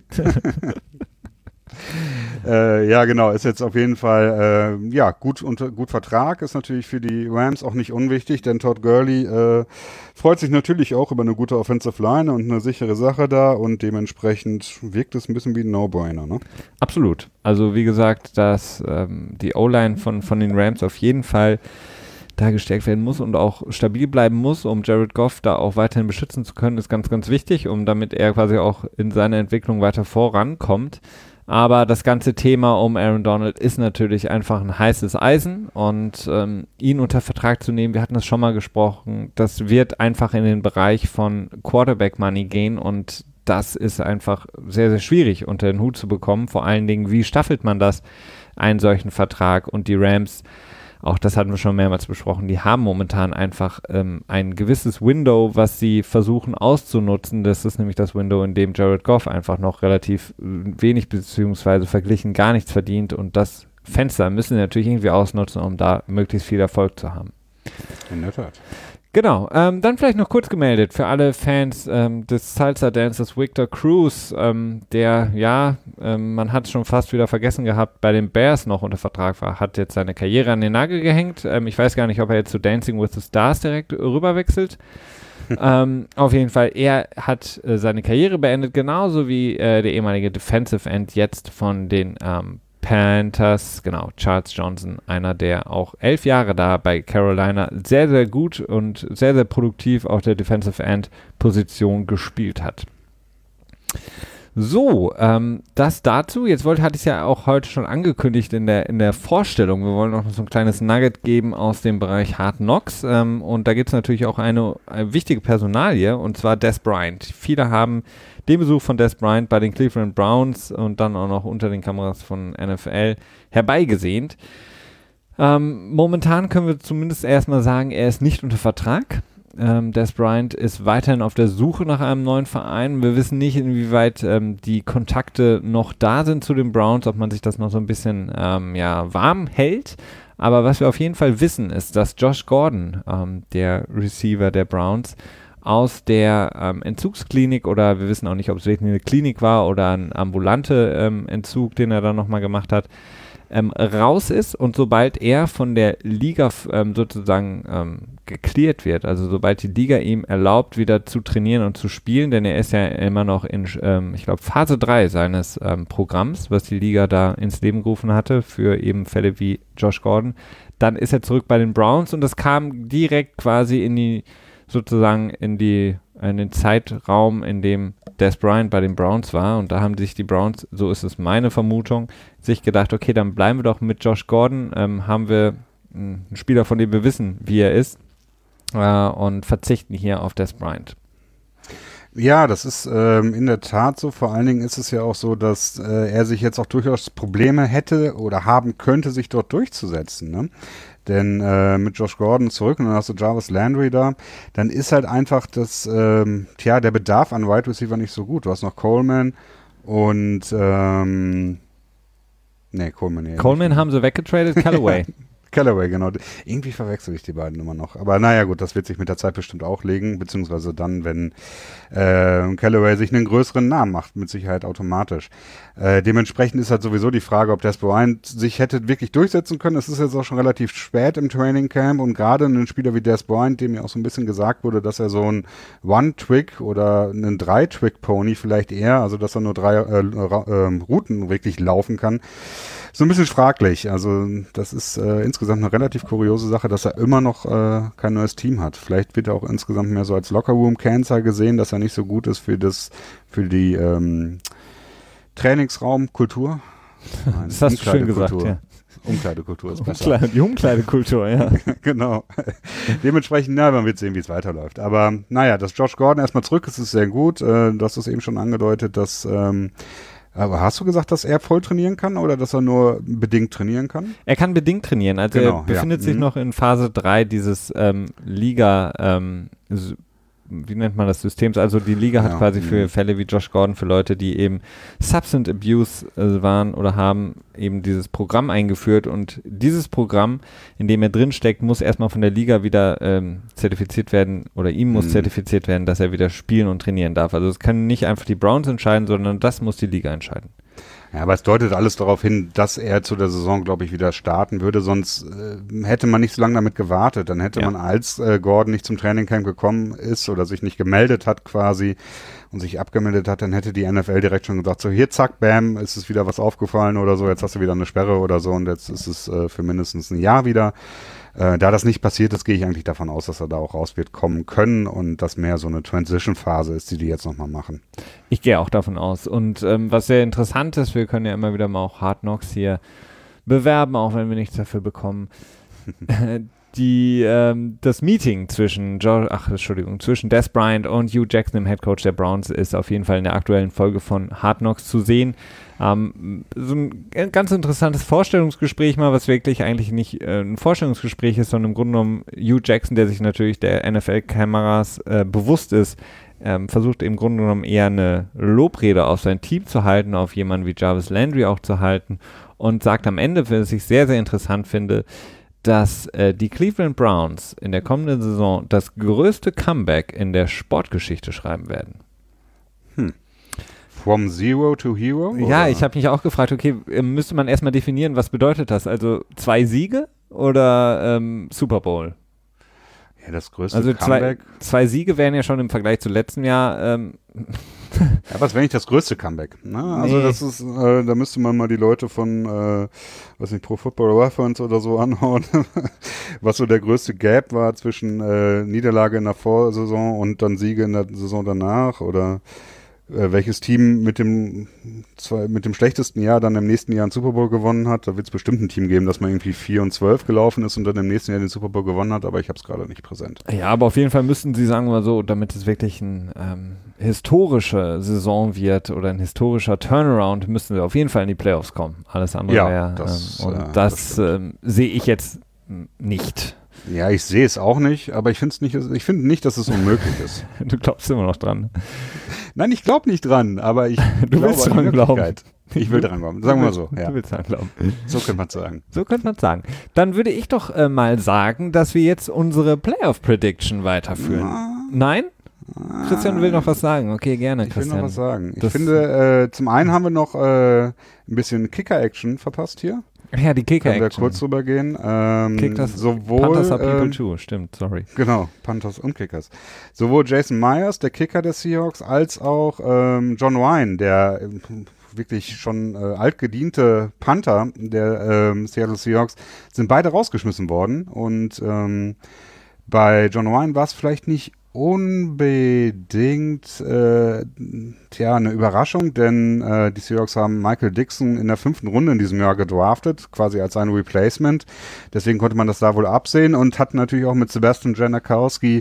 Ja, genau, ist jetzt auf jeden Fall gut Vertrag, ist natürlich für die Rams auch nicht unwichtig, denn Todd Gurley freut sich natürlich auch über eine gute Offensive Line und eine sichere Sache da und dementsprechend wirkt es ein bisschen wie ein No-Brainer, ne? Absolut. Also wie gesagt, dass die O-Line von den Rams auf jeden Fall da gestärkt werden muss und auch stabil bleiben muss, um Jared Goff da auch weiterhin beschützen zu können, ist ganz, ganz wichtig, damit er quasi auch in seiner Entwicklung weiter vorankommt. Aber das ganze Thema um Aaron Donald ist natürlich einfach ein heißes Eisen und ihn unter Vertrag zu nehmen, wir hatten das schon mal gesprochen, das wird einfach in den Bereich von Quarterback Money gehen und das ist einfach sehr, sehr schwierig unter den Hut zu bekommen. Vor allen Dingen, wie staffelt man das, einen solchen Vertrag? Und die Rams, auch das hatten wir schon mehrmals besprochen, die haben momentan einfach ein gewisses Window, was sie versuchen auszunutzen. Das ist nämlich das Window, in dem Jared Goff einfach noch relativ wenig beziehungsweise verglichen gar nichts verdient. Und das Fenster müssen sie natürlich irgendwie ausnutzen, um da möglichst viel Erfolg zu haben. In der Tat. Genau, dann vielleicht noch kurz gemeldet für alle Fans des Salsa-Dancers Victor Cruz, der, man hat es schon fast wieder vergessen gehabt, bei den Bears noch unter Vertrag war, hat jetzt seine Karriere an den Nagel gehängt. Ich weiß gar nicht, ob er jetzt zu Dancing with the Stars direkt rüberwechselt. Auf jeden Fall, er hat seine Karriere beendet, genauso wie der ehemalige Defensive End jetzt von den Panthers, genau, Charles Johnson, einer, der auch 11 Jahre da bei Carolina sehr, sehr gut und sehr, sehr produktiv auf der Defensive End Position gespielt hat. So, das dazu. Jetzt hatte ich es ja auch heute schon angekündigt in der Vorstellung. Wir wollen noch so ein kleines Nugget geben aus dem Bereich Hard Knocks. Und da gibt es natürlich auch eine wichtige Personalie, und zwar Dez Bryant. Viele haben den Besuch von Dez Bryant bei den Cleveland Browns und dann auch noch unter den Kameras von NFL herbeigesehnt. Momentan können wir zumindest erstmal sagen, er ist nicht unter Vertrag. Dez Bryant ist weiterhin auf der Suche nach einem neuen Verein. Wir wissen nicht, inwieweit die Kontakte noch da sind zu den Browns, ob man sich das noch so ein bisschen warm hält. Aber was wir auf jeden Fall wissen, ist, dass Josh Gordon, der Receiver der Browns, aus der Entzugsklinik, oder wir wissen auch nicht, ob es wirklich eine Klinik war oder ein ambulanter Entzug, den er dann nochmal gemacht hat, raus ist, und sobald er von der Liga geklärt wird, also sobald die Liga ihm erlaubt, wieder zu trainieren und zu spielen, denn er ist ja immer noch in, ich glaube, Phase 3 seines Programms, was die Liga da ins Leben gerufen hatte, für eben Fälle wie Josh Gordon, dann ist er zurück bei den Browns, und das kam direkt quasi in den Zeitraum, in dem Dez Bryant bei den Browns war, und da haben sich die Browns, so ist es meine Vermutung, sich gedacht, okay, dann bleiben wir doch mit Josh Gordon, haben wir einen Spieler, von dem wir wissen, wie er ist, und verzichten hier auf Dez Bryant. Ja, das ist in der Tat so. Vor allen Dingen ist es ja auch so, dass er sich jetzt auch durchaus Probleme hätte oder haben könnte, sich dort durchzusetzen, ne? Denn mit Josh Gordon zurück, und dann hast du Jarvis Landry da, dann ist halt einfach der Bedarf an Wide Receiver nicht so gut. Du hast noch Coleman und Coleman haben sie weggetradet, Callaway. Callaway, genau. Irgendwie verwechsel ich die beiden immer noch. Aber naja, gut, das wird sich mit der Zeit bestimmt auch legen, beziehungsweise dann, wenn Callaway sich einen größeren Namen macht, mit Sicherheit automatisch. Dementsprechend ist halt sowieso die Frage, ob Dez Bryant sich hätte wirklich durchsetzen können. Es ist jetzt auch schon relativ spät im Training Camp, und gerade ein Spieler wie Dez Bryant, dem ja auch so ein bisschen gesagt wurde, dass er so ein One-Trick oder einen 3-Trick-Pony vielleicht eher, also dass er nur 3 Routen wirklich laufen kann, so ein bisschen fraglich. Also das ist insgesamt eine relativ kuriose Sache, dass er immer noch kein neues Team hat. Vielleicht wird er auch insgesamt mehr so als Lockerroom-Cancer gesehen, dass er nicht so gut ist für die Trainingsraum, Kultur. Nein, das hast du schön gesagt, ja. Umkleidekultur ist besser. Die Umkleidekultur, ja. Genau. Dementsprechend, man wird sehen, wie es weiterläuft. Aber naja, dass Josh Gordon erstmal zurück ist, ist sehr gut. Du hast es eben schon angedeutet, dass aber hast du gesagt, dass er voll trainieren kann oder dass er nur bedingt trainieren kann? Er kann bedingt trainieren. Also er befindet sich noch in Phase 3 dieses Liga, wie nennt man das, Systems? Also die Liga hat quasi für Fälle wie Josh Gordon, für Leute, die eben Substance Abuse waren oder haben, eben dieses Programm eingeführt. Und dieses Programm, in dem er drinsteckt, muss erstmal von der Liga wieder zertifiziert werden oder ihm muss zertifiziert werden, dass er wieder spielen und trainieren darf. Also es können nicht einfach die Browns entscheiden, sondern das muss die Liga entscheiden. Ja, aber es deutet alles darauf hin, dass er zu der Saison, glaube ich, wieder starten würde. Sonst hätte man nicht so lange damit gewartet. Dann hätte man, als Gordon nicht zum Trainingcamp gekommen ist oder sich nicht gemeldet hat quasi und sich abgemeldet hat, dann hätte die NFL direkt schon gesagt, so hier, zack, bam, ist es wieder was aufgefallen oder so, jetzt hast du wieder eine Sperre oder so und jetzt ist es für mindestens ein Jahr wieder. Da das nicht passiert ist, gehe ich eigentlich davon aus, dass er da auch raus wird kommen können und dass mehr so eine Transition-Phase ist, die jetzt nochmal machen. Ich gehe auch davon aus. Und was sehr interessant ist, wir können ja immer wieder mal auch Hard Knocks hier bewerben, auch wenn wir nichts dafür bekommen. Das Meeting zwischen Dez Bryant und Hugh Jackson, dem Headcoach der Browns, ist auf jeden Fall in der aktuellen Folge von Hard Knocks zu sehen. So ein ganz interessantes Vorstellungsgespräch mal, was wirklich eigentlich nicht ein Vorstellungsgespräch ist, sondern im Grunde genommen Hugh Jackson, der sich natürlich der NFL-Kameras bewusst ist, versucht im Grunde genommen eher eine Lobrede auf sein Team zu halten, auf jemanden wie Jarvis Landry auch zu halten und sagt am Ende, was ich sehr, sehr interessant finde, dass die Cleveland Browns in der kommenden Saison das größte Comeback in der Sportgeschichte schreiben werden. From Zero to Hero? Ja, oder? Ich habe mich auch gefragt, okay, müsste man erstmal definieren, was bedeutet das? Also 2 Siege oder Super Bowl? Ja, das größte also Comeback. Zwei Siege wären ja schon im Vergleich zu letztem Jahr. Ja, was wäre nicht das größte Comeback? Ne? Also das ist, da müsste man mal die Leute von, Pro Football Reference oder so anhauen, was so der größte Gap war zwischen Niederlage in der Vorsaison und dann Siege in der Saison danach oder welches Team mit dem schlechtesten Jahr dann im nächsten Jahr einen Super Bowl gewonnen hat. Da wird es bestimmt ein Team geben, das mal irgendwie 4-12 gelaufen ist und dann im nächsten Jahr den Super Bowl gewonnen hat, aber ich habe es gerade nicht präsent. Ja, aber auf jeden Fall müssten sie, sagen wir mal so, damit es wirklich eine historische Saison wird oder ein historischer Turnaround, müssten sie auf jeden Fall in die Playoffs kommen. Alles andere wäre, das sehe ich jetzt nicht. Ja, ich sehe es auch nicht, aber ich finde nicht, dass es unmöglich ist. Du glaubst immer noch dran. Nein, ich glaube nicht dran, aber ich du willst dran glauben. Ich will dran glauben, sagen wir mal so. Ja. Du willst dran glauben. So könnte man es sagen. So könnte man es sagen. Dann würde ich doch mal sagen, dass wir jetzt unsere Playoff-Prediction weiterführen. Nein? Christian will noch was sagen. Okay, gerne, Christian. Ich will noch was sagen. Ich finde, zum einen haben wir noch ein bisschen Kicker-Action verpasst hier. Ja, die Kicker-Action. Können wir kurz drüber gehen. Kickers, sowohl, Panthers are people too, stimmt, sorry. Genau, Panthers und Kickers. Sowohl Jason Myers, der Kicker der Seahawks, als auch John Wine, der wirklich schon altgediente Panther der Seattle Seahawks, sind beide rausgeschmissen worden. Und bei John Wine war es vielleicht nicht unbedingt eine Überraschung, denn die Seahawks haben Michael Dixon in der 5. Runde in diesem Jahr gedraftet, quasi als ein Replacement. Deswegen konnte man das da wohl absehen und hat natürlich auch mit Sebastian Janikowski,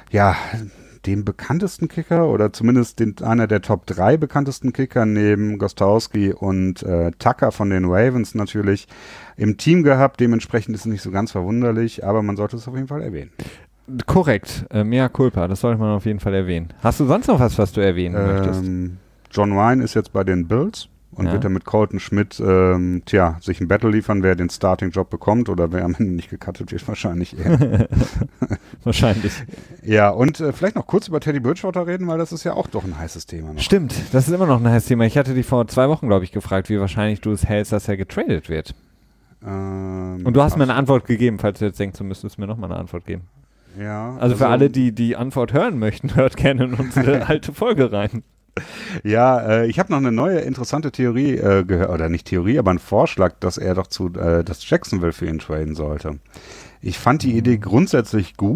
den bekanntesten Kicker oder zumindest einer der Top 3 bekanntesten Kicker neben Gostowski und Tucker von den Ravens natürlich im Team gehabt. Dementsprechend ist es nicht so ganz verwunderlich, aber man sollte es auf jeden Fall erwähnen. Korrekt, mea culpa, das sollte man auf jeden Fall erwähnen. Hast du sonst noch was du erwähnen möchtest? John Wine ist jetzt bei den Bills und wird dann mit Colton Schmidt sich ein Battle liefern, wer den Starting-Job bekommt oder wer am Ende nicht gecuttet wird, wahrscheinlich eher. Wahrscheinlich. Ja, und vielleicht noch kurz über Teddy Bridgewater reden, weil das ist ja auch doch ein heißes Thema noch. Stimmt, das ist immer noch ein heißes Thema. Ich hatte dich vor 2 Wochen, glaube ich, gefragt, wie wahrscheinlich du es hältst, dass er getradet wird. Und du hast mir eine Antwort gegeben, falls du jetzt denkst, du müsstest mir nochmal eine Antwort geben. Ja. Also für alle, die die Antwort hören möchten, hört gerne in unsere alte Folge rein. Ja, ich habe noch eine neue interessante Theorie gehört, oder nicht Theorie, aber einen Vorschlag, dass er doch dass Jacksonville für ihn traden sollte. Ich fand die Idee grundsätzlich gut,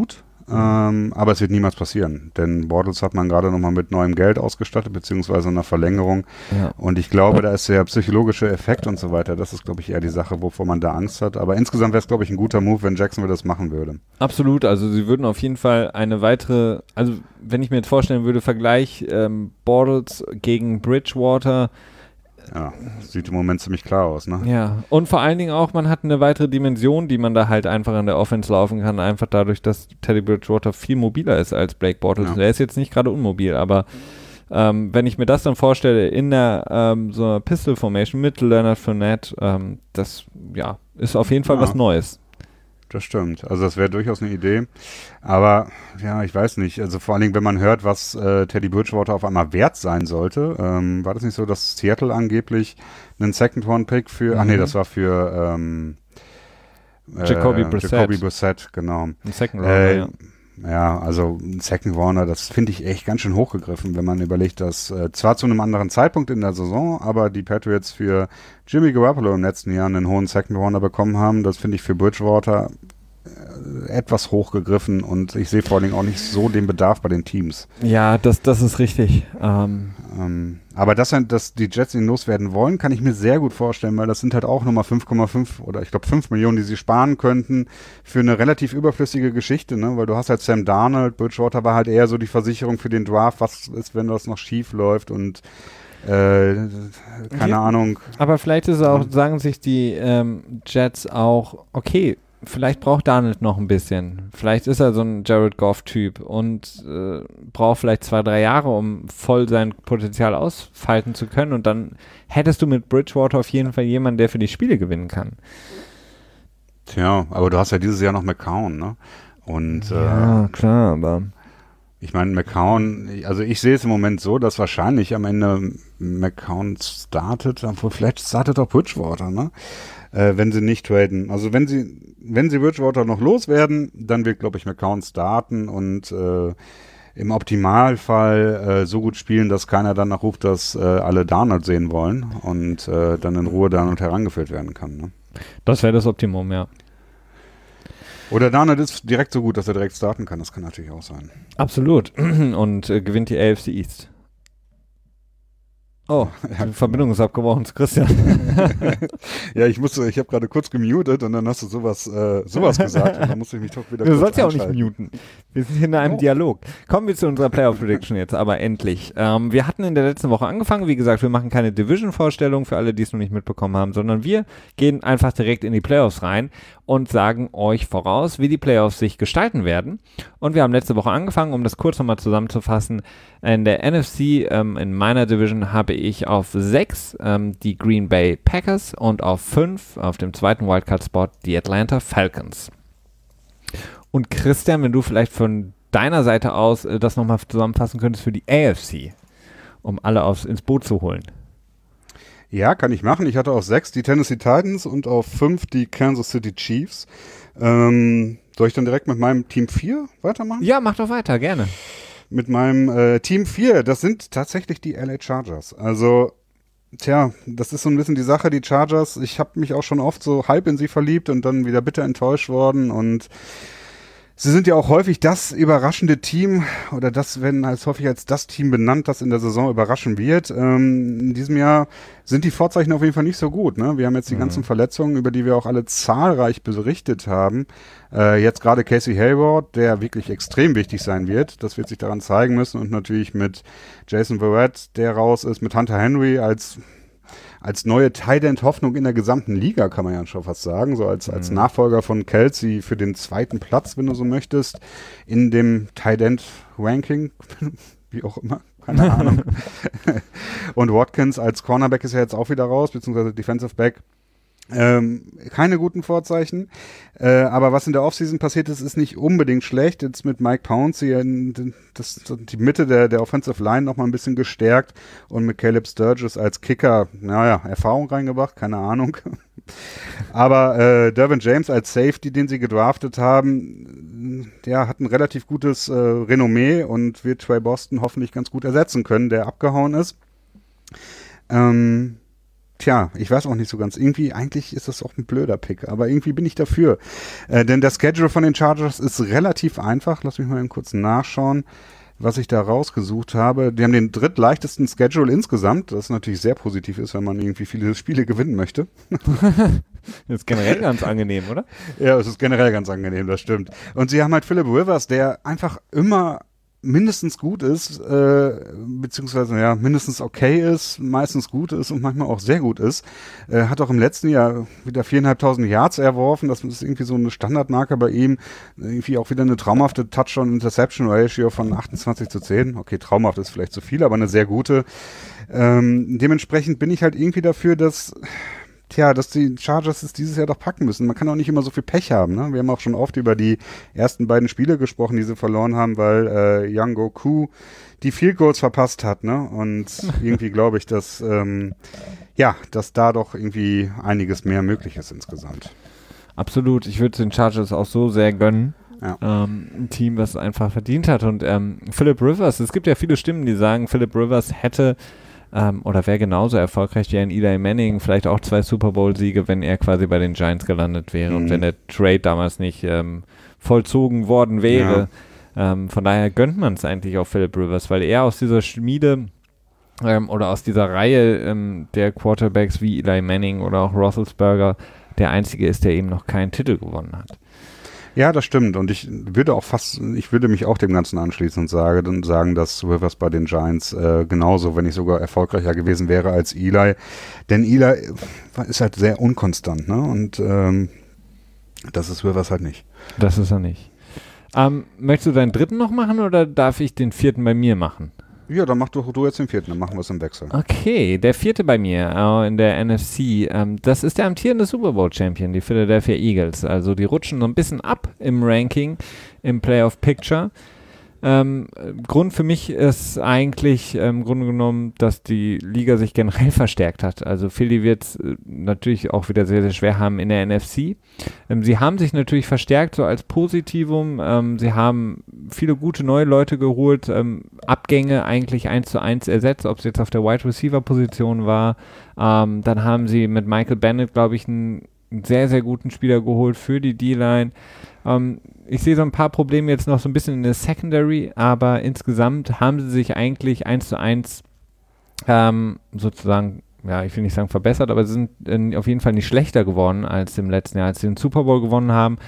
aber es wird niemals passieren, denn Bortles hat man gerade nochmal mit neuem Geld ausgestattet, beziehungsweise einer Verlängerung und ich glaube, da ist der psychologische Effekt und so weiter, das ist, glaube ich, eher die Sache, wovor man da Angst hat, aber insgesamt wäre es, glaube ich, ein guter Move, wenn Jacksonville das machen würde. Absolut, also sie würden auf jeden Fall eine weitere, also wenn ich mir jetzt vorstellen würde, Vergleich Bortles gegen Bridgewater. Ja, sieht im Moment ziemlich klar aus, ne? Ja, und vor allen Dingen auch, man hat eine weitere Dimension, die man da halt einfach in der Offense laufen kann, einfach dadurch, dass Teddy Bridgewater viel mobiler ist als Blake Bortles. Ja. Er ist jetzt nicht gerade unmobil, aber wenn ich mir das dann vorstelle in der so einer Pistol Formation mit Leonard Fournette, das ist auf jeden Fall was Neues. Das stimmt. Also das wäre durchaus eine Idee. Aber ja, ich weiß nicht. Also vor allen Dingen, wenn man hört, was Teddy Bridgewater auf einmal wert sein sollte. War das nicht so, dass Seattle angeblich einen Second-Round-Pick für, das war für Jacoby Brissett, genau. Ein Second-Rounder, ja, also ein Second Rounder, das finde ich echt ganz schön hochgegriffen, wenn man überlegt, dass zwar zu einem anderen Zeitpunkt in der Saison, aber die Patriots für Jimmy Garoppolo in den letzten Jahren einen hohen Second Rounder bekommen haben. Das finde ich für Bridgewater etwas hochgegriffen und ich sehe vor allen Dingen auch nicht so den Bedarf bei den Teams. Ja, das ist richtig. Aber dass die Jets ihn loswerden wollen, kann ich mir sehr gut vorstellen, weil das sind halt auch nochmal 5,5 oder ich glaube 5 Millionen, die sie sparen könnten für eine relativ überflüssige Geschichte, ne? Weil du hast halt Sam Darnold, Bridgewater war halt eher so die Versicherung für den Draft, was ist, wenn das noch schief läuft und keine Ahnung. Aber vielleicht ist es auch, sagen sich die Jets auch, okay, vielleicht braucht Darnold noch ein bisschen. Vielleicht ist er so ein Jared Goff-Typ und braucht vielleicht 2-3 Jahre, um voll sein Potenzial ausfalten zu können. Und dann hättest du mit Bridgewater auf jeden Fall jemanden, der für die Spiele gewinnen kann. Tja, aber du hast ja dieses Jahr noch McCown, ne? Und ja, klar, aber ich meine, McCown, also ich sehe es im Moment so, dass wahrscheinlich am Ende McCown startet, obwohl vielleicht startet auch Bridgewater, ne? Wenn sie nicht traden. Also wenn sie Bridgewater noch loswerden, dann wird, glaube ich, McCown starten und im Optimalfall so gut spielen, dass keiner danach ruft, dass alle Darnold sehen wollen und dann in Ruhe Darnold herangeführt werden kann. Ne? Das wäre das Optimum, ja. Oder Darnold ist direkt so gut, dass er direkt starten kann. Das kann natürlich auch sein. Absolut. Und gewinnt die AFC East. Oh, die Verbindung ist abgebrochen zu Christian. Ja, ich habe gerade kurz gemutet und dann hast du sowas gesagt und dann musste ich mich doch wieder Du sollst ja auch nicht muten. Wir sind hier in einem Dialog. Kommen wir zu unserer Playoff-Prediction jetzt, aber endlich. Wir hatten in der letzten Woche angefangen, wie gesagt, wir machen keine Division-Vorstellung für alle, die es noch nicht mitbekommen haben, sondern wir gehen einfach direkt in die Playoffs rein und sagen euch voraus, wie die Playoffs sich gestalten werden. Und wir haben letzte Woche angefangen, um das kurz nochmal zusammenzufassen. In der NFC, in meiner Division, habe ich auf 6 die Green Bay Packers und auf 5 auf dem zweiten Wildcard-Spot die Atlanta Falcons. Und Christian, wenn du vielleicht von deiner Seite aus das nochmal zusammenfassen könntest für die AFC, um alle ins Boot zu holen. Ja, kann ich machen. Ich hatte auf 6 die Tennessee Titans und auf 5 die Kansas City Chiefs. Soll ich dann direkt mit meinem Team 4 weitermachen? Ja, mach doch weiter, gerne. Mit meinem Team 4, das sind tatsächlich die LA Chargers. Also, das ist so ein bisschen die Sache, die Chargers. Ich habe mich auch schon oft so halb in sie verliebt und dann wieder bitter enttäuscht worden und sie sind ja auch häufig das überraschende Team oder das werden häufig als das Team benannt, das in der Saison überraschen wird. In diesem Jahr sind die Vorzeichen auf jeden Fall nicht so gut. Ne? Wir haben jetzt die ganzen Verletzungen, über die wir auch alle zahlreich berichtet haben. Jetzt gerade Casey Hayward, der wirklich extrem wichtig sein wird. Das wird sich daran zeigen müssen und natürlich mit Jason Verrett, der raus ist, mit Hunter Henry als neue Tight End Hoffnung in der gesamten Liga, kann man ja schon fast sagen, so als Nachfolger von Kelsey für den zweiten Platz, wenn du so möchtest, in dem Tight End Ranking, wie auch immer, keine Ahnung. Und Watkins als Cornerback ist ja jetzt auch wieder raus, beziehungsweise Defensive Back. Keine guten Vorzeichen, aber was in der Offseason passiert ist, ist nicht unbedingt schlecht. Jetzt mit Mike Pouncey die Mitte der Offensive Line noch mal ein bisschen gestärkt und mit Caleb Sturgis als Kicker, Erfahrung reingebracht, keine Ahnung. Aber Derwin James als Safety, den sie gedraftet haben, der hat ein relativ gutes Renommee und wird Trey Boston hoffentlich ganz gut ersetzen können, der abgehauen ist. tja, ich weiß auch nicht so ganz. Irgendwie, eigentlich ist das auch ein blöder Pick, aber irgendwie bin ich dafür. Denn der Schedule von den Chargers ist relativ einfach. Lass mich mal eben kurz nachschauen, was ich da rausgesucht habe. Die haben den drittleichtesten Schedule insgesamt, das natürlich sehr positiv ist, wenn man irgendwie viele Spiele gewinnen möchte. Das ist generell ganz angenehm, oder? Ja, es ist generell ganz angenehm, das stimmt. Und sie haben halt Philip Rivers, der einfach immer mindestens gut ist, beziehungsweise ja, mindestens okay ist, meistens gut ist und manchmal auch sehr gut ist. Hat auch im letzten Jahr wieder 4.500 Yards erworfen, das ist irgendwie so eine Standardmarke bei ihm. Irgendwie auch wieder eine traumhafte Touchdown-Interception-Ratio von 28:10. Okay, traumhaft ist vielleicht zu viel, aber eine sehr gute. Dementsprechend bin ich halt irgendwie dafür, dass die Chargers es dieses Jahr doch packen müssen. Man kann auch nicht immer so viel Pech haben. Ne? Wir haben auch schon oft über die ersten beiden Spiele gesprochen, die sie verloren haben, weil Young Goku die Field Goals verpasst hat. Ne? Und irgendwie glaube ich, dass da doch irgendwie einiges mehr möglich ist insgesamt. Absolut. Ich würde den Chargers auch so sehr gönnen. Ja. Ein Team, was einfach verdient hat. Und Philip Rivers, es gibt ja viele Stimmen, die sagen, Philip Rivers hätte oder wäre genauso erfolgreich wie ein Eli Manning, vielleicht auch 2 Super Bowl-Siege, wenn er quasi bei den Giants gelandet wäre und wenn der Trade damals nicht vollzogen worden wäre. Ja. Von daher gönnt man es eigentlich auch Philip Rivers, weil er aus dieser Schmiede oder aus dieser Reihe der Quarterbacks wie Eli Manning oder auch Roethlisberger der Einzige ist, der eben noch keinen Titel gewonnen hat. Ja, das stimmt. Und ich würde mich auch dem Ganzen anschließen und sagen, dass Rivers bei den Giants genauso, wenn nicht sogar erfolgreicher gewesen wäre als Eli. Denn Eli ist halt sehr unkonstant, ne? Und das ist Rivers halt nicht. Das ist er nicht. Möchtest du deinen dritten noch machen oder darf ich den vierten bei mir machen? Ja, dann mach du jetzt den vierten, dann machen wir es im Wechsel. Okay, der vierte bei mir in der NFC, das ist der amtierende Super Bowl Champion, die Philadelphia Eagles. Also die rutschen so ein bisschen ab im Ranking, im Playoff Picture. Grund für mich ist eigentlich im Grunde genommen, dass die Liga sich generell verstärkt hat. Also Philly wird es natürlich auch wieder sehr, sehr schwer haben in der NFC. Sie haben sich natürlich verstärkt, so als Positivum. Sie haben viele gute neue Leute geholt, Abgänge eigentlich 1:1 ersetzt, ob es jetzt auf der Wide Receiver Position war. Dann haben sie mit Michael Bennett, glaube ich, einen sehr, sehr guten Spieler geholt für die D-Line. Ich sehe so ein paar Probleme jetzt noch so ein bisschen in der Secondary, aber insgesamt haben sie sich eigentlich 1:1 sozusagen, ja, ich will nicht sagen verbessert, aber sie sind auf jeden Fall nicht schlechter geworden als im letzten Jahr, als sie den Super Bowl gewonnen haben.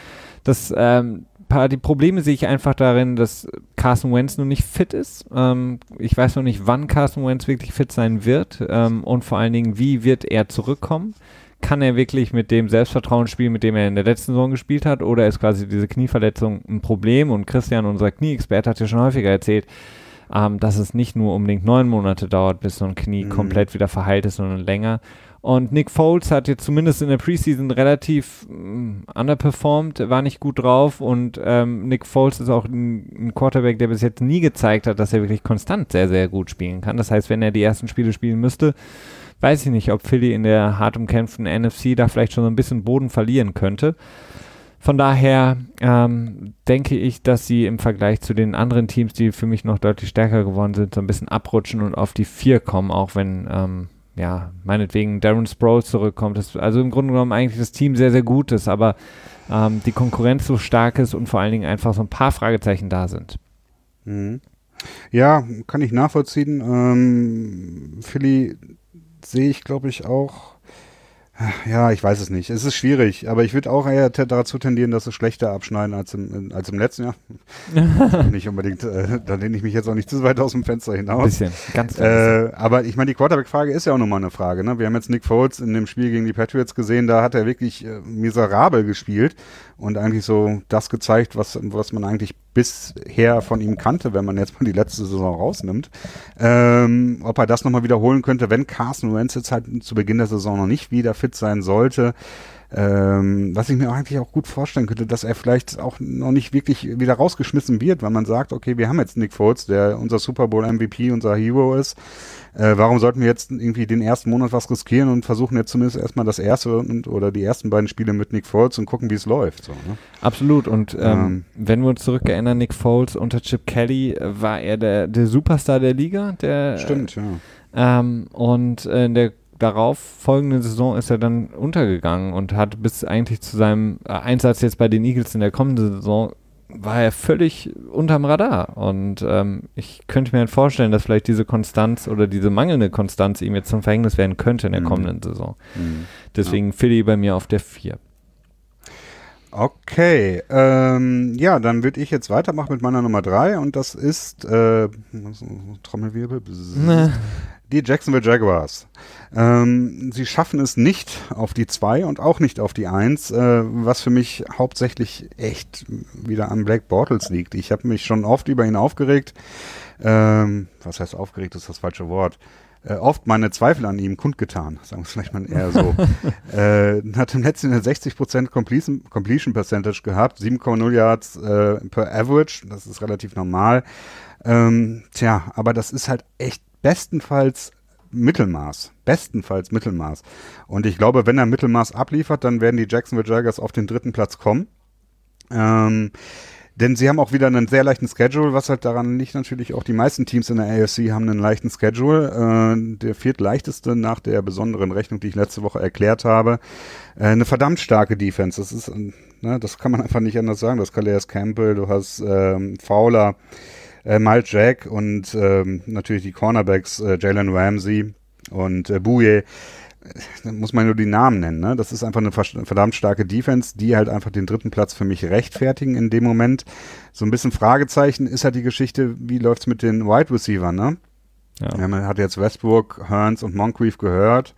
Die Probleme sehe ich einfach darin, dass Carson Wentz noch nicht fit ist. Ich weiß noch nicht, wann Carson Wentz wirklich fit sein wird und vor allen Dingen, wie wird er zurückkommen. Kann er wirklich mit dem Selbstvertrauen spielen, mit dem er in der letzten Saison gespielt hat, oder ist quasi diese Knieverletzung ein Problem? Und Christian, unser Knieexperte, hat ja schon häufiger erzählt, dass es nicht nur unbedingt 9 Monate dauert, bis so ein Knie komplett wieder verheilt ist, sondern länger. Und Nick Foles hat jetzt zumindest in der Preseason relativ underperformed, war nicht gut drauf, und Nick Foles ist auch ein Quarterback, der bis jetzt nie gezeigt hat, dass er wirklich konstant sehr, sehr gut spielen kann. Das heißt, wenn er die ersten Spiele spielen müsste, weiß ich nicht, ob Philly in der hart umkämpften NFC da vielleicht schon so ein bisschen Boden verlieren könnte. Von daher denke ich, dass sie im Vergleich zu den anderen Teams, die für mich noch deutlich stärker geworden sind, so ein bisschen abrutschen und auf die 4 kommen, auch wenn, meinetwegen Darren Sproles zurückkommt. Also im Grunde genommen eigentlich das Team sehr, sehr gut ist, aber die Konkurrenz so stark ist und vor allen Dingen einfach so ein paar Fragezeichen da sind. Mhm. Ja, kann ich nachvollziehen. Philly sehe ich, glaube ich, auch. Ja, ich weiß es nicht. Es ist schwierig, aber ich würde auch eher dazu tendieren, dass sie schlechter abschneiden als im letzten Jahr. Nicht unbedingt, da lehne ich mich jetzt auch nicht zu weit aus dem Fenster hinaus. Bisschen, ganz klein. Aber ich meine, die Quarterback-Frage ist ja auch nochmal eine Frage. Ne? Wir haben jetzt Nick Foles in dem Spiel gegen die Patriots gesehen, da hat er wirklich miserabel gespielt und eigentlich so das gezeigt, was man eigentlich bisher von ihm kannte, wenn man jetzt mal die letzte Saison rausnimmt. Ob er das nochmal wiederholen könnte, wenn Carson Wentz jetzt halt zu Beginn der Saison noch nicht wieder fit sein sollte. Was ich mir eigentlich auch gut vorstellen könnte, dass er vielleicht auch noch nicht wirklich wieder rausgeschmissen wird, weil man sagt, okay, wir haben jetzt Nick Foles, der unser Super Bowl MVP, unser Hero ist. Warum sollten wir jetzt irgendwie den ersten Monat was riskieren und versuchen jetzt zumindest erstmal das erste oder die ersten beiden Spiele mit Nick Foles und gucken, wie es läuft. So, ne? Absolut. Und wenn wir uns zurückerinnern, Nick Foles unter Chip Kelly war er der Superstar der Liga. Stimmt, ja. Und in der darauf folgenden Saison ist er dann untergegangen und hat bis eigentlich zu seinem Einsatz jetzt bei den Eagles in der kommenden Saison war er völlig unterm Radar. Und ich könnte mir halt vorstellen, dass vielleicht diese Konstanz oder diese mangelnde Konstanz ihm jetzt zum Verhängnis werden könnte in der kommenden Saison. Deswegen Philly bei mir auf der 4. Okay, ja, dann würde ich jetzt weitermachen mit meiner Nummer 3 und das ist Trommelwirbel, die Jacksonville Jaguars. Sie schaffen es nicht auf die 2 und auch nicht auf die 1, was für mich hauptsächlich echt wieder an Blake Bortles liegt. Ich habe mich schon oft über ihn aufgeregt. Was heißt aufgeregt, ist das falsche Wort. Oft meine Zweifel an ihm kundgetan, sagen wir es vielleicht mal eher so. Hat im letzten Jahr 60% Completion Percentage gehabt, 7,0 Yards per Average, das ist relativ normal. Aber das ist halt echt bestenfalls Mittelmaß. Und ich glaube, wenn er Mittelmaß abliefert, dann werden die Jacksonville Jaguars auf den 3. Platz kommen. Denn sie haben auch wieder einen sehr leichten Schedule, was halt daran liegt natürlich auch, die meisten Teams in der AFC haben einen leichten Schedule. Der viertleichteste nach der besonderen Rechnung, die ich letzte Woche erklärt habe. Eine verdammt starke Defense. Das ist, das kann man einfach nicht anders sagen. Du hast Calais Campbell, du hast Fowler, Miles Jack und natürlich die Cornerbacks Jalen Ramsey und Bouye. Da muss man nur die Namen nennen, ne? Das ist einfach eine verdammt starke Defense, die halt einfach den 3. Platz für mich rechtfertigen in dem Moment. So ein bisschen Fragezeichen ist halt die Geschichte, wie läuft's mit den Wide Receivers, ne? Ja. Man hat jetzt Westbrook, Hurns und Moncrief geholt.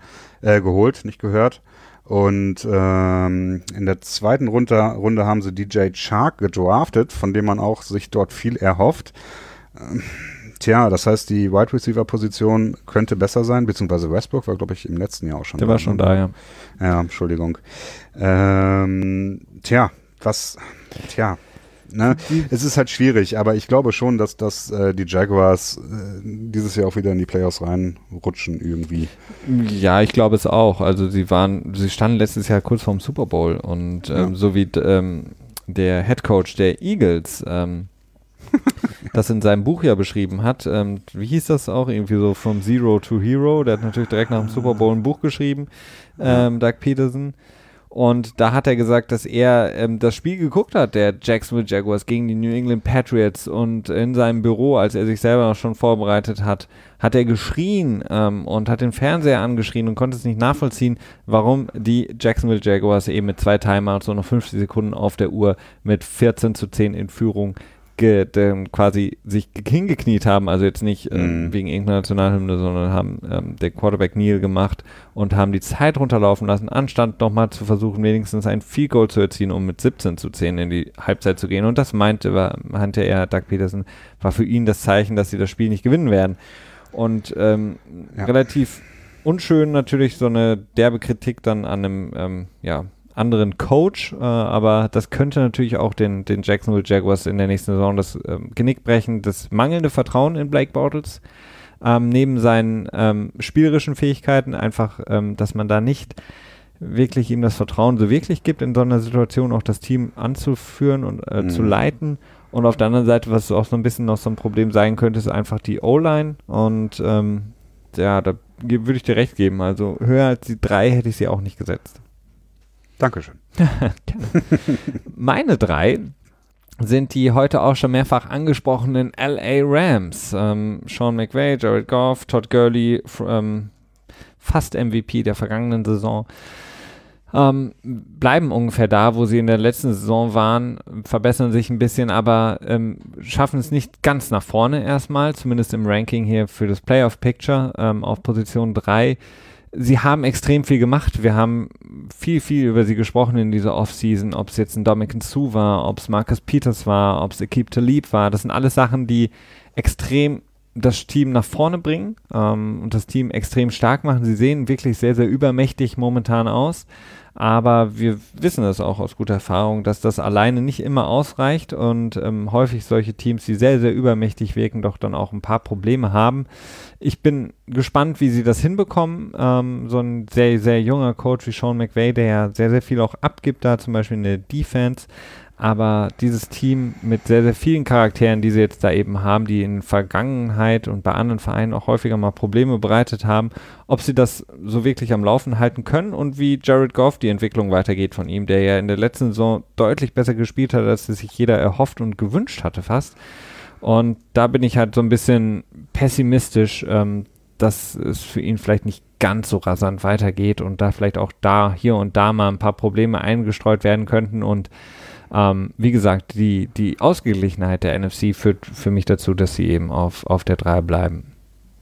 Und in der 2. Runde haben sie DJ Chark gedraftet, von dem man auch sich dort viel erhofft. Das heißt, die Wide Receiver Position könnte besser sein, beziehungsweise Westbrook war, glaube ich, im letzten Jahr auch schon da. Der war schon da, ja. Ja, Entschuldigung. Es ist halt schwierig, aber ich glaube schon, dass die Jaguars dieses Jahr auch wieder in die Playoffs reinrutschen irgendwie. Ja, ich glaube es auch. Also sie standen letztes Jahr kurz vorm Super Bowl und so wie der Head Coach der Eagles das in seinem Buch ja beschrieben hat, wie hieß das auch, irgendwie so From Zero to Hero, der hat natürlich direkt nach dem Super Bowl ein Buch geschrieben, Doug Peterson, und da hat er gesagt, dass er das Spiel geguckt hat, der Jacksonville Jaguars gegen die New England Patriots, und in seinem Büro, als er sich selber noch schon vorbereitet hat, hat er geschrien und hat den Fernseher angeschrien und konnte es nicht nachvollziehen, warum die Jacksonville Jaguars eben mit 2 Timeouts und noch 50 Sekunden auf der Uhr mit 14:10 in Führung quasi sich hingekniet haben, also jetzt nicht wegen irgendeiner Nationalhymne, sondern haben der Quarterback Kneel gemacht und haben die Zeit runterlaufen lassen, anstatt nochmal zu versuchen, wenigstens ein Field Goal zu erzielen, um mit 17:10 in die Halbzeit zu gehen. Und das meinte er, Doug Peterson, war für ihn das Zeichen, dass sie das Spiel nicht gewinnen werden. Und relativ unschön natürlich so eine derbe Kritik dann an einem anderen Coach, aber das könnte natürlich auch den Jacksonville Jaguars in der nächsten Saison das Genick brechen, das mangelnde Vertrauen in Blake Bortles, neben seinen spielerischen Fähigkeiten einfach, dass man da nicht wirklich ihm das Vertrauen so wirklich gibt, in so einer Situation auch das Team anzuführen und zu leiten. Und auf der anderen Seite, was auch so ein bisschen noch so ein Problem sein könnte, ist einfach die O-Line, und da würde ich dir recht geben, also höher als die 3 hätte ich sie auch nicht gesetzt. Dankeschön. Meine 3 sind die heute auch schon mehrfach angesprochenen LA Rams. Sean McVay, Jared Goff, Todd Gurley, fast MVP der vergangenen Saison. Bleiben ungefähr da, wo sie in der letzten Saison waren, verbessern sich ein bisschen, aber schaffen es nicht ganz nach vorne erstmal, zumindest im Ranking hier für das Playoff-Picture auf Position 3. Sie haben extrem viel gemacht. Wir haben viel über sie gesprochen in dieser Offseason, ob es jetzt ein Ndamukong Suh war, ob es Marcus Peters war, ob es Aqib Talib war. Das sind alles Sachen, die extrem das Team nach vorne bringen und das Team extrem stark machen. Sie sehen wirklich sehr, sehr übermächtig momentan aus, aber wir wissen es auch aus guter Erfahrung, dass das alleine nicht immer ausreicht und häufig solche Teams, die sehr, sehr übermächtig wirken, doch dann auch ein paar Probleme haben. Ich bin gespannt, wie sie das hinbekommen. So ein sehr, sehr junger Coach wie Sean McVay, der ja sehr, sehr viel auch abgibt, da zum Beispiel in der Defense. Aber dieses Team mit sehr, sehr vielen Charakteren, die sie jetzt da eben haben, die in Vergangenheit und bei anderen Vereinen auch häufiger mal Probleme bereitet haben, ob sie das so wirklich am Laufen halten können und wie Jared Goff die Entwicklung weitergeht von ihm, der ja in der letzten Saison deutlich besser gespielt hat, als es sich jeder erhofft und gewünscht hatte fast. Und da bin ich halt so ein bisschen pessimistisch, dass es für ihn vielleicht nicht ganz so rasant weitergeht und da vielleicht auch hier und da mal ein paar Probleme eingestreut werden könnten. Und wie gesagt, die Ausgeglichenheit der NFC führt für mich dazu, dass sie eben auf der 3 bleiben.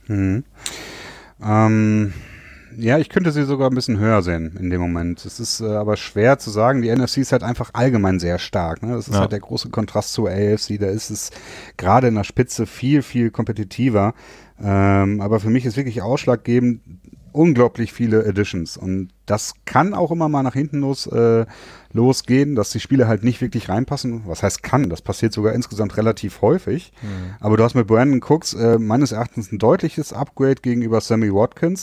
Ja, ich könnte sie sogar ein bisschen höher sehen in dem Moment. Es ist aber schwer zu sagen. Die NFC ist halt einfach allgemein sehr stark. Ne? Das ist halt der große Kontrast zur AFC. Da ist es gerade in der Spitze viel, viel kompetitiver. Aber für mich ist wirklich ausschlaggebend unglaublich viele Additions. Und das kann auch immer mal nach hinten losgehen, dass die Spiele halt nicht wirklich reinpassen. Was heißt kann? Das passiert sogar insgesamt relativ häufig. Aber du hast mit Brandon Cooks meines Erachtens ein deutliches Upgrade gegenüber Sammy Watkins.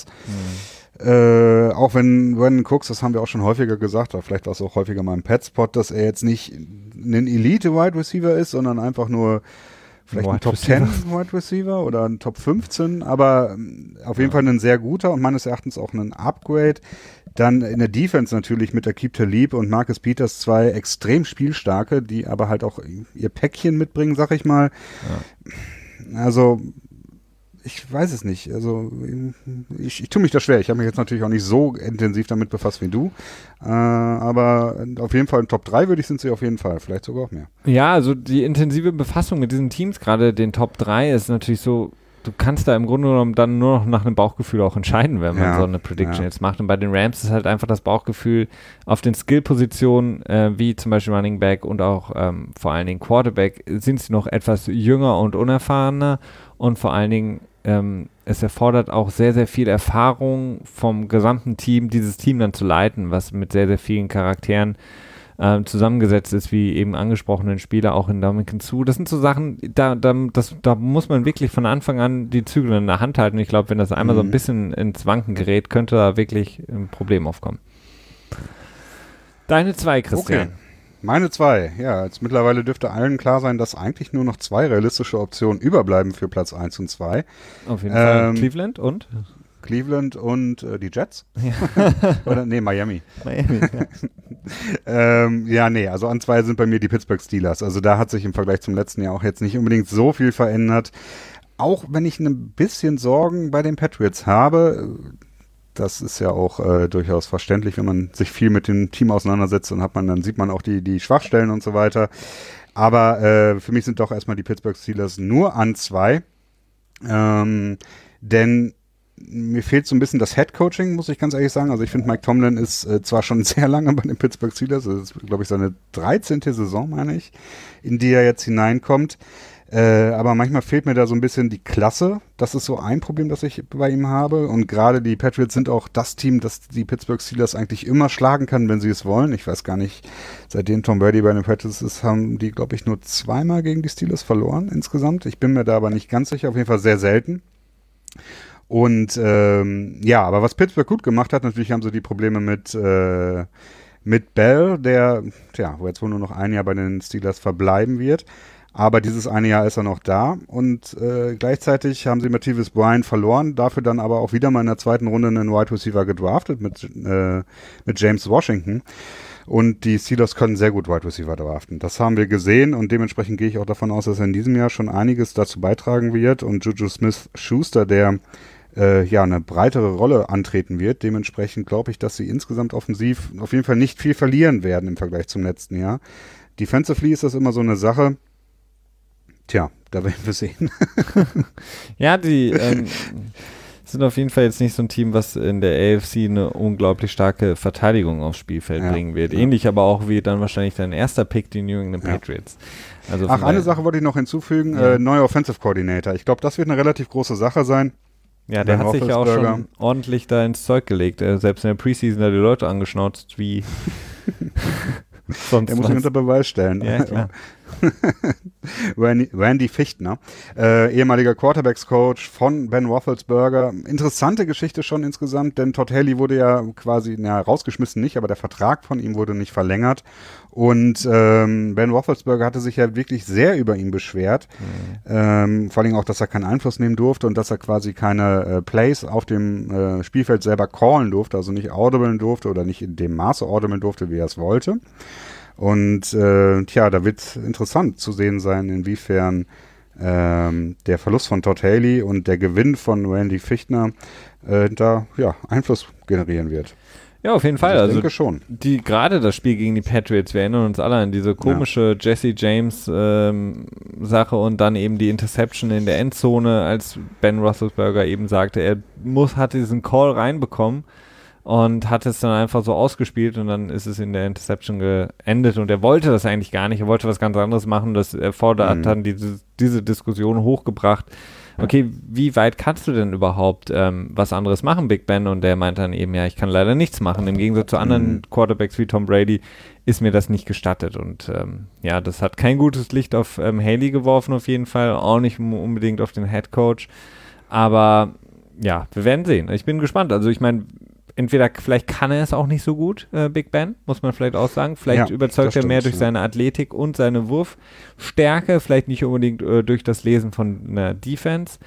Auch wenn Brandon Cooks, das haben wir auch schon häufiger gesagt, oder vielleicht war es auch häufiger mal im Pet-Spot, dass er jetzt nicht ein Elite-Wide Receiver ist, sondern einfach nur vielleicht ein Top 10 Wide Receiver oder ein Top 15, aber auf jeden Fall ein sehr guter und meines Erachtens auch ein Upgrade. Dann in der Defense natürlich mit Aqib Talib und Marcus Peters 2 extrem spielstarke, die aber halt auch ihr Päckchen mitbringen, sag ich mal. Ja. Also ich weiß es nicht. Also ich tue mich da schwer. Ich habe mich jetzt natürlich auch nicht so intensiv damit befasst wie du. Aber auf jeden Fall in Top 3 sind sie auf jeden Fall. Vielleicht sogar auch mehr. Ja, also die intensive Befassung mit diesen Teams, gerade den Top 3, ist natürlich so, du kannst da im Grunde genommen dann nur noch nach einem Bauchgefühl auch entscheiden, wenn man so eine Prediction jetzt macht. Und bei den Rams ist halt einfach das Bauchgefühl auf den Skill-Positionen, wie zum Beispiel Running Back und auch vor allen Dingen Quarterback, sind sie noch etwas jünger und unerfahrener und vor allen Dingen es erfordert auch sehr, sehr viel Erfahrung vom gesamten Team, dieses Team dann zu leiten, was mit sehr, sehr vielen Charakteren zusammengesetzt ist, wie eben angesprochenen Spieler, auch in Dominican Sue. Das sind so Sachen, da muss man wirklich von Anfang an die Zügel in der Hand halten. Ich glaube, wenn das einmal so ein bisschen ins Wanken gerät, könnte da wirklich ein Problem aufkommen. Deine 2, Christian. Okay. Meine 2, ja, jetzt mittlerweile dürfte allen klar sein, dass eigentlich nur noch 2 realistische Optionen überbleiben für Platz 1 und 2. Auf jeden Fall Cleveland und die Jets? Ja. Oder nee, Miami. Ja. Also an 2 sind bei mir die Pittsburgh Steelers. Also da hat sich im Vergleich zum letzten Jahr auch jetzt nicht unbedingt so viel verändert. Auch wenn ich ein bisschen Sorgen bei den Patriots habe. Das ist ja auch durchaus verständlich, wenn man sich viel mit dem Team auseinandersetzt und dann sieht man auch die Schwachstellen und so weiter. Aber für mich sind doch erstmal die Pittsburgh Steelers nur an 2. Denn mir fehlt so ein bisschen das Head-Coaching, muss ich ganz ehrlich sagen. Also ich finde, Mike Tomlin ist zwar schon sehr lange bei den Pittsburgh Steelers, das ist, glaube ich, seine 13. Saison, meine ich, in die er jetzt hineinkommt. Aber manchmal fehlt mir da so ein bisschen die Klasse. Das ist so ein Problem, das ich bei ihm habe. Und gerade die Patriots sind auch das Team, das die Pittsburgh Steelers eigentlich immer schlagen kann, wenn sie es wollen. Ich weiß gar nicht, seitdem Tom Brady bei den Patriots ist, haben die, glaube ich, nur 2-mal gegen die Steelers verloren insgesamt. Ich bin mir da aber nicht ganz sicher. Auf jeden Fall sehr selten. Und aber was Pittsburgh gut gemacht hat, natürlich haben sie die Probleme mit Bell, der, wo jetzt wohl nur noch ein Jahr bei den Steelers verbleiben wird. Aber dieses eine Jahr ist er noch da und gleichzeitig haben sie Martavis Bryant verloren, dafür dann aber auch wieder mal in der 2. Runde einen Wide Receiver gedraftet mit James Washington. Und die Steelers können sehr gut Wide Receiver draften. Das haben wir gesehen und dementsprechend gehe ich auch davon aus, dass er in diesem Jahr schon einiges dazu beitragen wird. Und Juju Smith-Schuster, der eine breitere Rolle antreten wird. Dementsprechend glaube ich, dass sie insgesamt offensiv auf jeden Fall nicht viel verlieren werden im Vergleich zum letzten Jahr. Defensively ist das immer so eine Sache. Tja, da werden wir sehen. Ja, die sind auf jeden Fall jetzt nicht so ein Team, was in der AFC eine unglaublich starke Verteidigung aufs Spielfeld bringen wird. Ja. Ähnlich aber auch wie dann wahrscheinlich dein erster Pick, die New England Patriots. Also eine Sache wollte ich noch hinzufügen, neuer Offensive Coordinator. Ich glaube, das wird eine relativ große Sache sein. Ja, der hat sich ja auch schon ordentlich da ins Zeug gelegt. Selbst in der Preseason hat die Leute angeschnauzt, wie sonst. Er muss sich unter Beweis stellen. Ja, klar. Randy Fichtner, ehemaliger Quarterbacks-Coach von Ben Roethlisberger. Interessante Geschichte schon insgesamt, denn Todd Haley wurde ja quasi, rausgeschmissen nicht, aber der Vertrag von ihm wurde nicht verlängert. Und Ben Roethlisberger hatte sich ja wirklich sehr über ihn beschwert. Vor allem auch, dass er keinen Einfluss nehmen durfte und dass er quasi keine Plays auf dem Spielfeld selber callen durfte, also nicht audiblen durfte oder nicht in dem Maße audiblen durfte, wie er es wollte. Und da wird es interessant zu sehen sein, inwiefern der Verlust von Todd Haley und der Gewinn von Randy Fichtner Einfluss generieren wird. Ja, auf jeden Fall. Ich also denke schon. Gerade das Spiel gegen die Patriots, wir erinnern uns alle an diese komische Jesse James Sache und dann eben die Interception in der Endzone, als Ben Roethlisberger eben sagte, er hatte diesen Call reinbekommen und hat es dann einfach so ausgespielt und dann ist es in der Interception geendet und er wollte das eigentlich gar nicht, er wollte was ganz anderes machen, das hat dann diese Diskussion hochgebracht. Okay, wie weit kannst du denn überhaupt was anderes machen, Big Ben? Und der meint dann eben, ich kann leider nichts machen. Im Gegensatz zu anderen Quarterbacks wie Tom Brady ist mir das nicht gestattet. Und das hat kein gutes Licht auf Haley geworfen auf jeden Fall, auch nicht unbedingt auf den Head Coach. Aber wir werden sehen. Ich bin gespannt. Also ich meine, vielleicht kann er es auch nicht so gut, Big Ben, muss man vielleicht auch sagen. Vielleicht überzeugt er mehr durch seine Athletik und seine Wurfstärke, vielleicht nicht unbedingt durch das Lesen von einer Defense.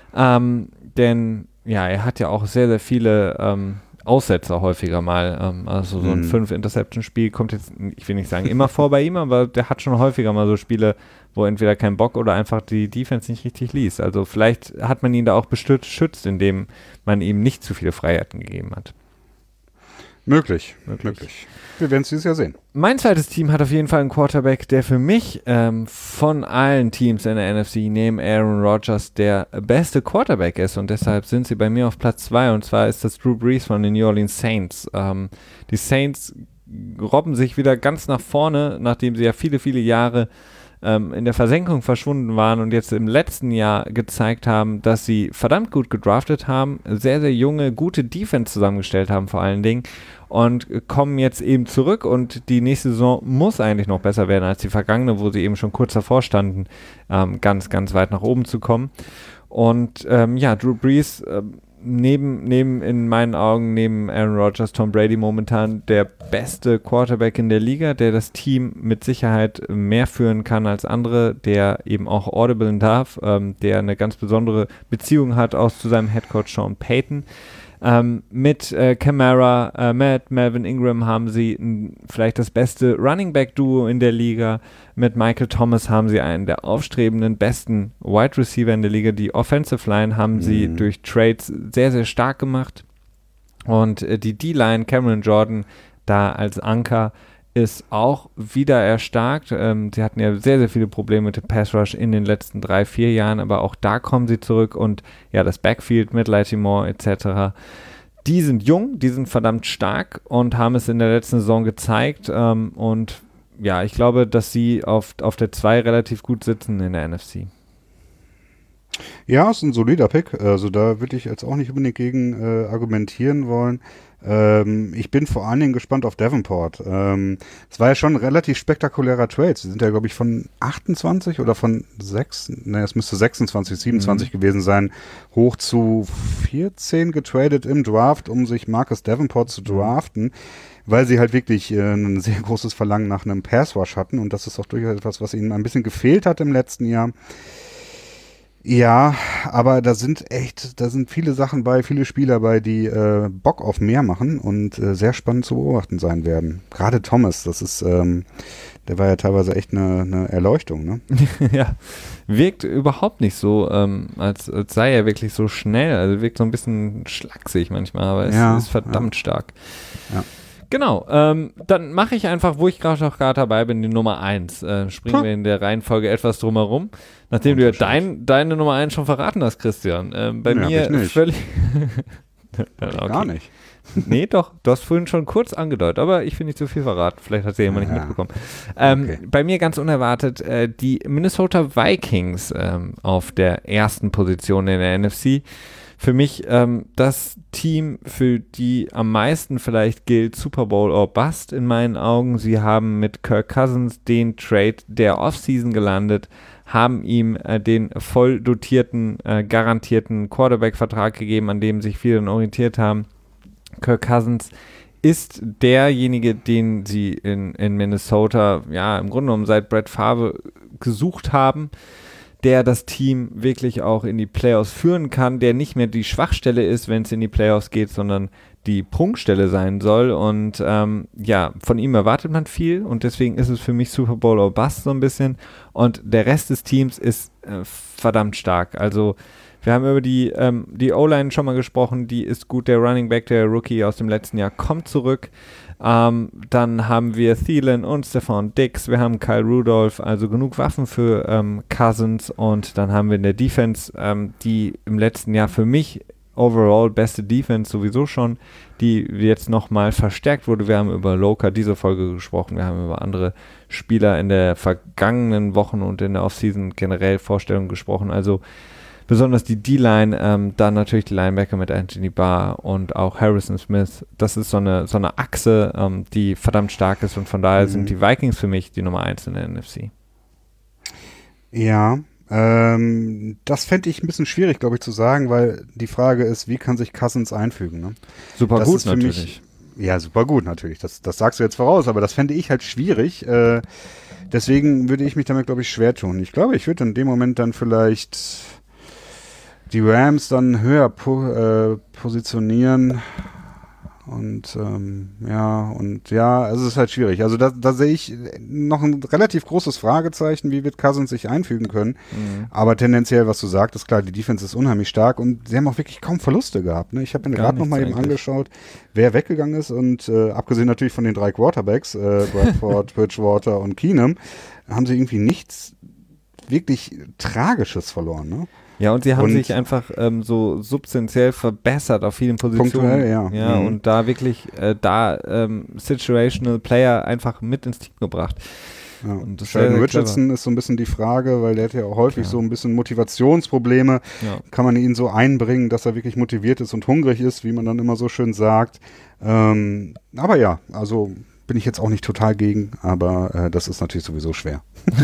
Denn er hat ja auch sehr, sehr viele Aussetzer häufiger mal. Also so ein 5-Interception-Spiel kommt jetzt, ich will nicht sagen immer vor bei ihm, aber der hat schon häufiger mal so Spiele, wo entweder kein Bock oder einfach die Defense nicht richtig liest. Also vielleicht hat man ihn da auch beschützt, indem man ihm nicht zu viele Freiheiten gegeben hat. Möglich. Wir werden es dieses Jahr sehen. Mein zweites Team hat auf jeden Fall einen Quarterback, der für mich von allen Teams in der NFC neben Aaron Rodgers der beste Quarterback ist und deshalb sind sie bei mir auf Platz 2 und zwar ist das Drew Brees von den New Orleans Saints. Die Saints robben sich wieder ganz nach vorne, nachdem sie ja viele, viele Jahre in der Versenkung verschwunden waren und jetzt im letzten Jahr gezeigt haben, dass sie verdammt gut gedraftet haben, sehr, sehr junge, gute Defense zusammengestellt haben vor allen Dingen und kommen jetzt eben zurück und die nächste Saison muss eigentlich noch besser werden als die vergangene, wo sie eben schon kurz davor standen, ganz, ganz weit nach oben zu kommen. Und Drew Brees in meinen Augen neben Aaron Rodgers, Tom Brady momentan der beste Quarterback in der Liga, der das Team mit Sicherheit mehr führen kann als andere, der eben auch audiblen darf, der eine ganz besondere Beziehung hat auch zu seinem Headcoach Sean Payton. Mit Kamara, Matt, Melvin Ingram haben sie vielleicht das beste Running Back Duo in der Liga. Mit Michael Thomas haben sie einen der aufstrebenden besten Wide Receiver in der Liga. Die Offensive Line haben sie durch Trades sehr, sehr stark gemacht. Und die D-Line, Cameron Jordan, da als Anker, ist auch wieder erstarkt. Sie hatten ja sehr, sehr viele Probleme mit dem Pass Rush in den letzten 3-4 Jahren, aber auch da kommen sie zurück und das Backfield mit Latimore etc. Die sind jung, die sind verdammt stark und haben es in der letzten Saison gezeigt und ich glaube, dass sie auf der 2 relativ gut sitzen in der NFC. Ja, ist ein solider Pick. Also da würde ich jetzt auch nicht unbedingt gegen argumentieren wollen. Ich bin vor allen Dingen gespannt auf Davenport. Es war ja schon ein relativ spektakulärer Trade. Sie sind ja, glaube ich, von 28 oder von 27 gewesen sein, hoch zu 14 getradet im Draft, um sich Marcus Davenport zu draften, weil sie halt wirklich ein sehr großes Verlangen nach einem Pass-Rush hatten und das ist auch durchaus etwas, was ihnen ein bisschen gefehlt hat im letzten Jahr. Ja, aber da sind viele Sachen bei, viele Spieler bei, die Bock auf mehr machen und sehr spannend zu beobachten sein werden. Gerade Thomas, das ist, der war ja teilweise echt eine Erleuchtung, ne? Ja, wirkt überhaupt nicht so, als sei er wirklich so schnell, also wirkt so ein bisschen schlaksig manchmal, aber es ist verdammt stark. Ja. Genau, dann mache ich einfach, wo ich gerade dabei bin, die Nummer 1. Springen wir in der Reihenfolge etwas drumherum. Nachdem du ja deine Nummer 1 schon verraten hast, Christian. Bei mir völlig... Okay. Gar nicht. Nee, doch, du hast vorhin schon kurz angedeutet, aber ich will nicht zu viel verraten. Vielleicht hat sie jemand nicht mitbekommen. Bei mir ganz unerwartet die Minnesota Vikings auf der ersten Position in der NFC. für mich das Team, für die am meisten vielleicht gilt, Super Bowl or Bust in meinen Augen. Sie haben mit Kirk Cousins den Trade der Offseason gelandet, haben ihm den voll dotierten, garantierten Quarterback-Vertrag gegeben, an dem sich viele dann orientiert haben. Kirk Cousins ist derjenige, den sie in Minnesota, ja, im Grunde genommen seit Brett Favre gesucht haben, der das Team wirklich auch in die Playoffs führen kann, der nicht mehr die Schwachstelle ist, wenn es in die Playoffs geht, sondern die Prunkstelle sein soll. Und ja, von ihm erwartet man viel und deswegen ist es für mich Super Bowl or Bust so ein bisschen. Und der Rest des Teams ist verdammt stark. Also wir haben über die O-Line schon mal gesprochen, die ist gut. Der Running Back, der Rookie aus dem letzten Jahr, kommt zurück. Dann haben wir Thielen und Stephon Diggs, wir haben Kyle Rudolph, also genug Waffen für Cousins, und dann haben wir in der Defense, die im letzten Jahr für mich overall beste Defense sowieso schon, die jetzt nochmal verstärkt wurde. Wir haben über Loka diese Folge gesprochen, wir haben über andere Spieler in der vergangenen Wochen und in der Offseason generell Vorstellungen gesprochen, also besonders die D-Line, dann natürlich die Linebacker mit Anthony Barr und auch Harrison Smith. Das ist so eine Achse, die verdammt stark ist, und von daher sind die Vikings für mich die Nummer 1 in der NFC. Ja, das fände ich ein bisschen schwierig, glaube ich, zu sagen, weil die Frage ist, wie kann sich Cousins einfügen? Ne? Super das gut ist für natürlich. Mich, ja, super gut natürlich. Das sagst du jetzt voraus, aber das fände ich halt schwierig. Deswegen würde ich mich damit, glaube ich, schwer tun. Ich glaube, ich würde in dem Moment dann vielleicht die Rams dann höher positionieren und also es ist halt schwierig. Also da sehe ich noch ein relativ großes Fragezeichen, wie wird Cousins sich einfügen können. Aber tendenziell, was du sagtest, klar, die Defense ist unheimlich stark und sie haben auch wirklich kaum Verluste gehabt. Ne? Ich habe mir gerade noch mal eben angeschaut, wer weggegangen ist, und abgesehen natürlich von den 3 Quarterbacks, Bradford, Bridgewater und Keenum, haben sie irgendwie nichts wirklich Tragisches verloren, ne? Ja, und sie haben sich einfach so substanziell verbessert auf vielen Positionen. Ja, und da wirklich Situational Player einfach mit ins Team gebracht. Ja. Und Sheldon Richardson ist so ein bisschen die Frage, weil der hat ja auch häufig so ein bisschen Motivationsprobleme. Ja. Kann man ihn so einbringen, dass er wirklich motiviert ist und hungrig ist, wie man dann immer so schön sagt. Aber ja, also bin ich jetzt auch nicht total gegen, aber das ist natürlich sowieso schwer.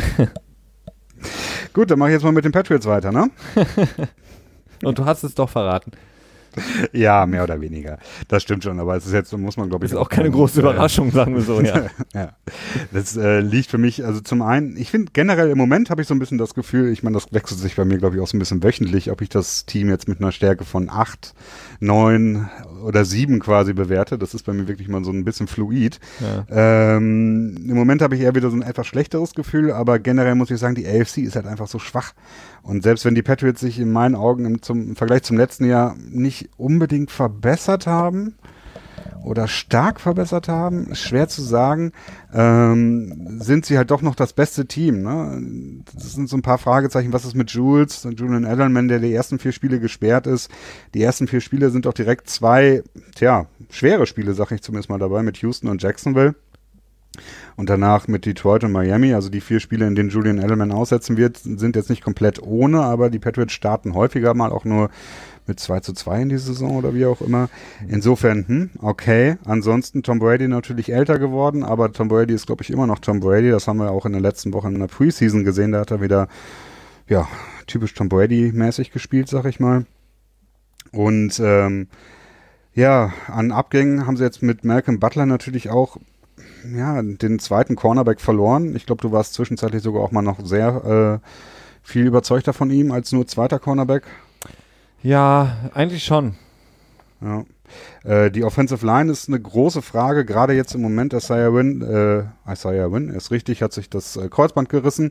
Gut, dann mache ich jetzt mal mit den Patriots weiter, ne? Und du hast es doch verraten. Ja, mehr oder weniger. Das stimmt schon, aber es ist jetzt, muss man, glaube ich... Das ist auch keine große Überraschung, sagen wir so, ja. Ja. Das liegt für mich, also zum einen, ich finde generell im Moment habe ich so ein bisschen das Gefühl, ich meine, das wechselt sich bei mir, glaube ich, auch so ein bisschen wöchentlich, ob ich das Team jetzt mit einer Stärke von 8, 9 oder 7 quasi bewerte. Das ist bei mir wirklich mal so ein bisschen fluid. Ja. Im Moment habe ich eher wieder so ein etwas schlechteres Gefühl, aber generell muss ich sagen, die AFC ist halt einfach so schwach. Und selbst wenn die Patriots sich in meinen Augen im Vergleich zum letzten Jahr nicht unbedingt verbessert haben oder stark verbessert haben, ist schwer zu sagen, sind sie halt doch noch das beste Team. Ne? Das sind so ein paar Fragezeichen. Was ist mit Julian Edelman, der die ersten 4 Spiele gesperrt ist? Die ersten 4 Spiele sind doch direkt 2, schwere Spiele, sag ich zumindest mal dabei, mit Houston und Jacksonville. Und danach mit Detroit und Miami, also die 4 Spiele, in denen Julian Edelman aussetzen wird, sind jetzt nicht komplett ohne, aber die Patriots starten häufiger mal auch nur mit 2-2 in die Saison oder wie auch immer. Insofern, okay. Ansonsten Tom Brady natürlich älter geworden, aber Tom Brady ist, glaube ich, immer noch Tom Brady. Das haben wir auch in der letzten Woche in der Preseason gesehen. Da hat er wieder, typisch Tom Brady-mäßig gespielt, sag ich mal. Und an Abgängen haben sie jetzt mit Malcolm Butler natürlich auch den zweiten Cornerback verloren. Ich glaube, du warst zwischenzeitlich sogar auch mal noch sehr viel überzeugter von ihm als nur zweiter Cornerback. Ja, eigentlich schon. Ja. Die Offensive Line ist eine große Frage, gerade jetzt im Moment. Isaiah Wynn ist richtig, hat sich das Kreuzband gerissen.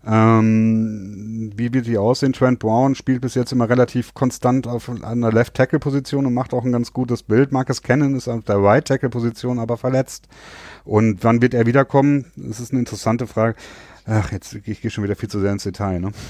Wie wird die aussehen? Trent Brown spielt bis jetzt immer relativ konstant an der Left-Tackle-Position und macht auch ein ganz gutes Bild. Marcus Cannon ist auf der Right-Tackle-Position aber verletzt. Und wann wird er wiederkommen? Das ist eine interessante Frage. Ach, jetzt ich gehe schon wieder viel zu sehr ins Detail, ne?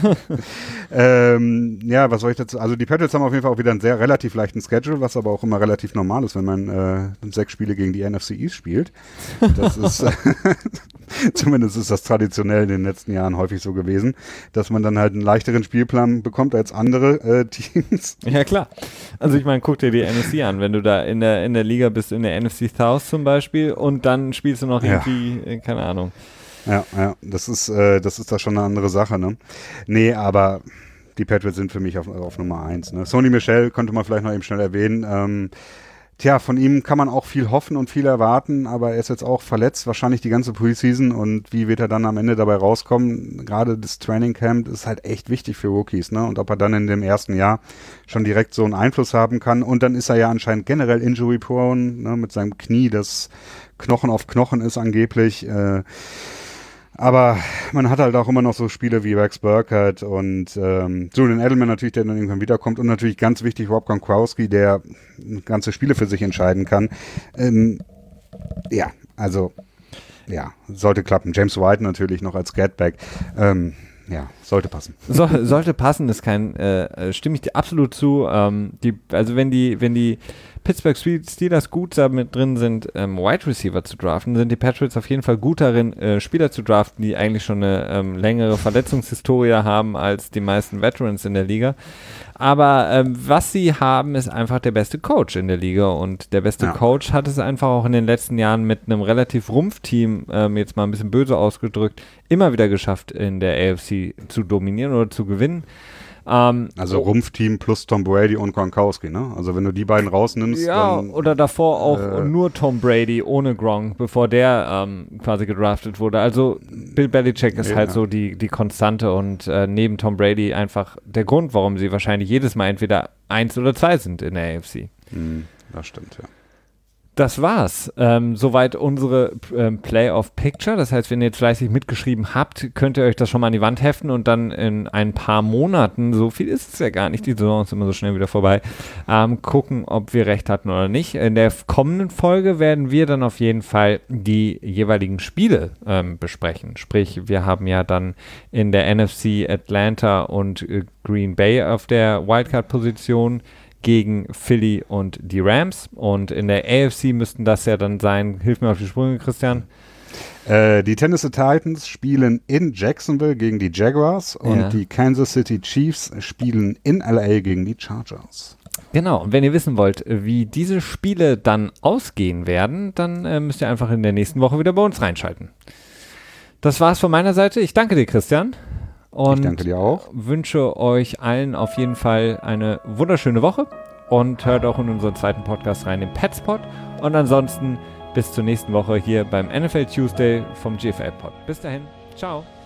Ja, was soll ich dazu? Also die Patriots haben auf jeden Fall auch wieder einen sehr relativ leichten Schedule, was aber auch immer relativ normal ist, wenn man 6 Spiele gegen die NFC East spielt. Das ist zumindest ist das traditionell in den letzten Jahren häufig so gewesen, dass man dann halt einen leichteren Spielplan bekommt als andere Teams. Ja, klar. Also ich meine, guck dir die NFC an, wenn du da in der Liga bist, in der NFC South zum Beispiel, und dann spielst du noch irgendwie, keine Ahnung. Ja, das ist da schon eine andere Sache, ne? Nee, aber die Patriots sind für mich auf Nummer 1, ne? Sony Michel konnte man vielleicht noch eben schnell erwähnen. Von ihm kann man auch viel hoffen und viel erwarten, aber er ist jetzt auch verletzt, wahrscheinlich die ganze Preseason, und wie wird er dann am Ende dabei rauskommen? Gerade das Training Camp ist halt echt wichtig für Rookies, ne? Und ob er dann in dem ersten Jahr schon direkt so einen Einfluss haben kann, und dann ist er ja anscheinend generell injury prone, ne? Mit seinem Knie, das Knochen auf Knochen ist angeblich, aber man hat halt auch immer noch so Spiele wie Rex Burkhead und Julian Edelman natürlich, der dann irgendwann wiederkommt, und natürlich ganz wichtig Rob Gronkowski, der ganze Spiele für sich entscheiden kann. Sollte klappen. James White natürlich noch als Gatback. Sollte passen. Sollte passen, ist stimme ich dir absolut zu. Wenn die Pittsburgh Steelers gut damit drin sind, Wide Receiver zu draften, sind die Patriots auf jeden Fall gut darin, Spieler zu draften, die eigentlich schon eine längere Verletzungshistorie haben als die meisten Veterans in der Liga. Aber was sie haben, ist einfach der beste Coach in der Liga, und der beste Coach hat es einfach auch in den letzten Jahren mit einem relativ Rumpfteam, jetzt mal ein bisschen böse ausgedrückt, immer wieder geschafft, in der AFC zu dominieren oder zu gewinnen. Rumpfteam plus Tom Brady und Gronkowski, ne? Also wenn du die beiden rausnimmst. Ja, dann, oder davor auch nur Tom Brady ohne Gronk, bevor der quasi gedraftet wurde. Also Bill Belichick ist halt so die Konstante, und neben Tom Brady einfach der Grund, warum sie wahrscheinlich jedes Mal entweder 1 oder 2 sind in der AFC. Das stimmt, ja. Das war's. Soweit unsere Playoff Picture. Das heißt, wenn ihr jetzt fleißig mitgeschrieben habt, könnt ihr euch das schon mal an die Wand heften und dann in ein paar Monaten, so viel ist es ja gar nicht, die Saison ist immer so schnell wieder vorbei, gucken, ob wir recht hatten oder nicht. In der kommenden Folge werden wir dann auf jeden Fall die jeweiligen Spiele besprechen. Sprich, wir haben ja dann in der NFC Atlanta und Green Bay auf der Wildcard-Position gegen Philly und die Rams, und in der AFC müssten das ja dann sein, hilf mir auf die Sprünge, Christian. Die Tennessee Titans spielen in Jacksonville gegen die Jaguars, und die Kansas City Chiefs spielen in LA gegen die Chargers. Genau, und wenn ihr wissen wollt, wie diese Spiele dann ausgehen werden, dann müsst ihr einfach in der nächsten Woche wieder bei uns reinschalten. Das war's von meiner Seite. Ich danke dir, Christian. Und ich danke dir auch. Wünsche euch allen auf jeden Fall eine wunderschöne Woche, und hört auch in unseren zweiten Podcast rein, den Petspot. Und ansonsten bis zur nächsten Woche hier beim NFL Tuesday vom GFL Pod. Bis dahin, ciao.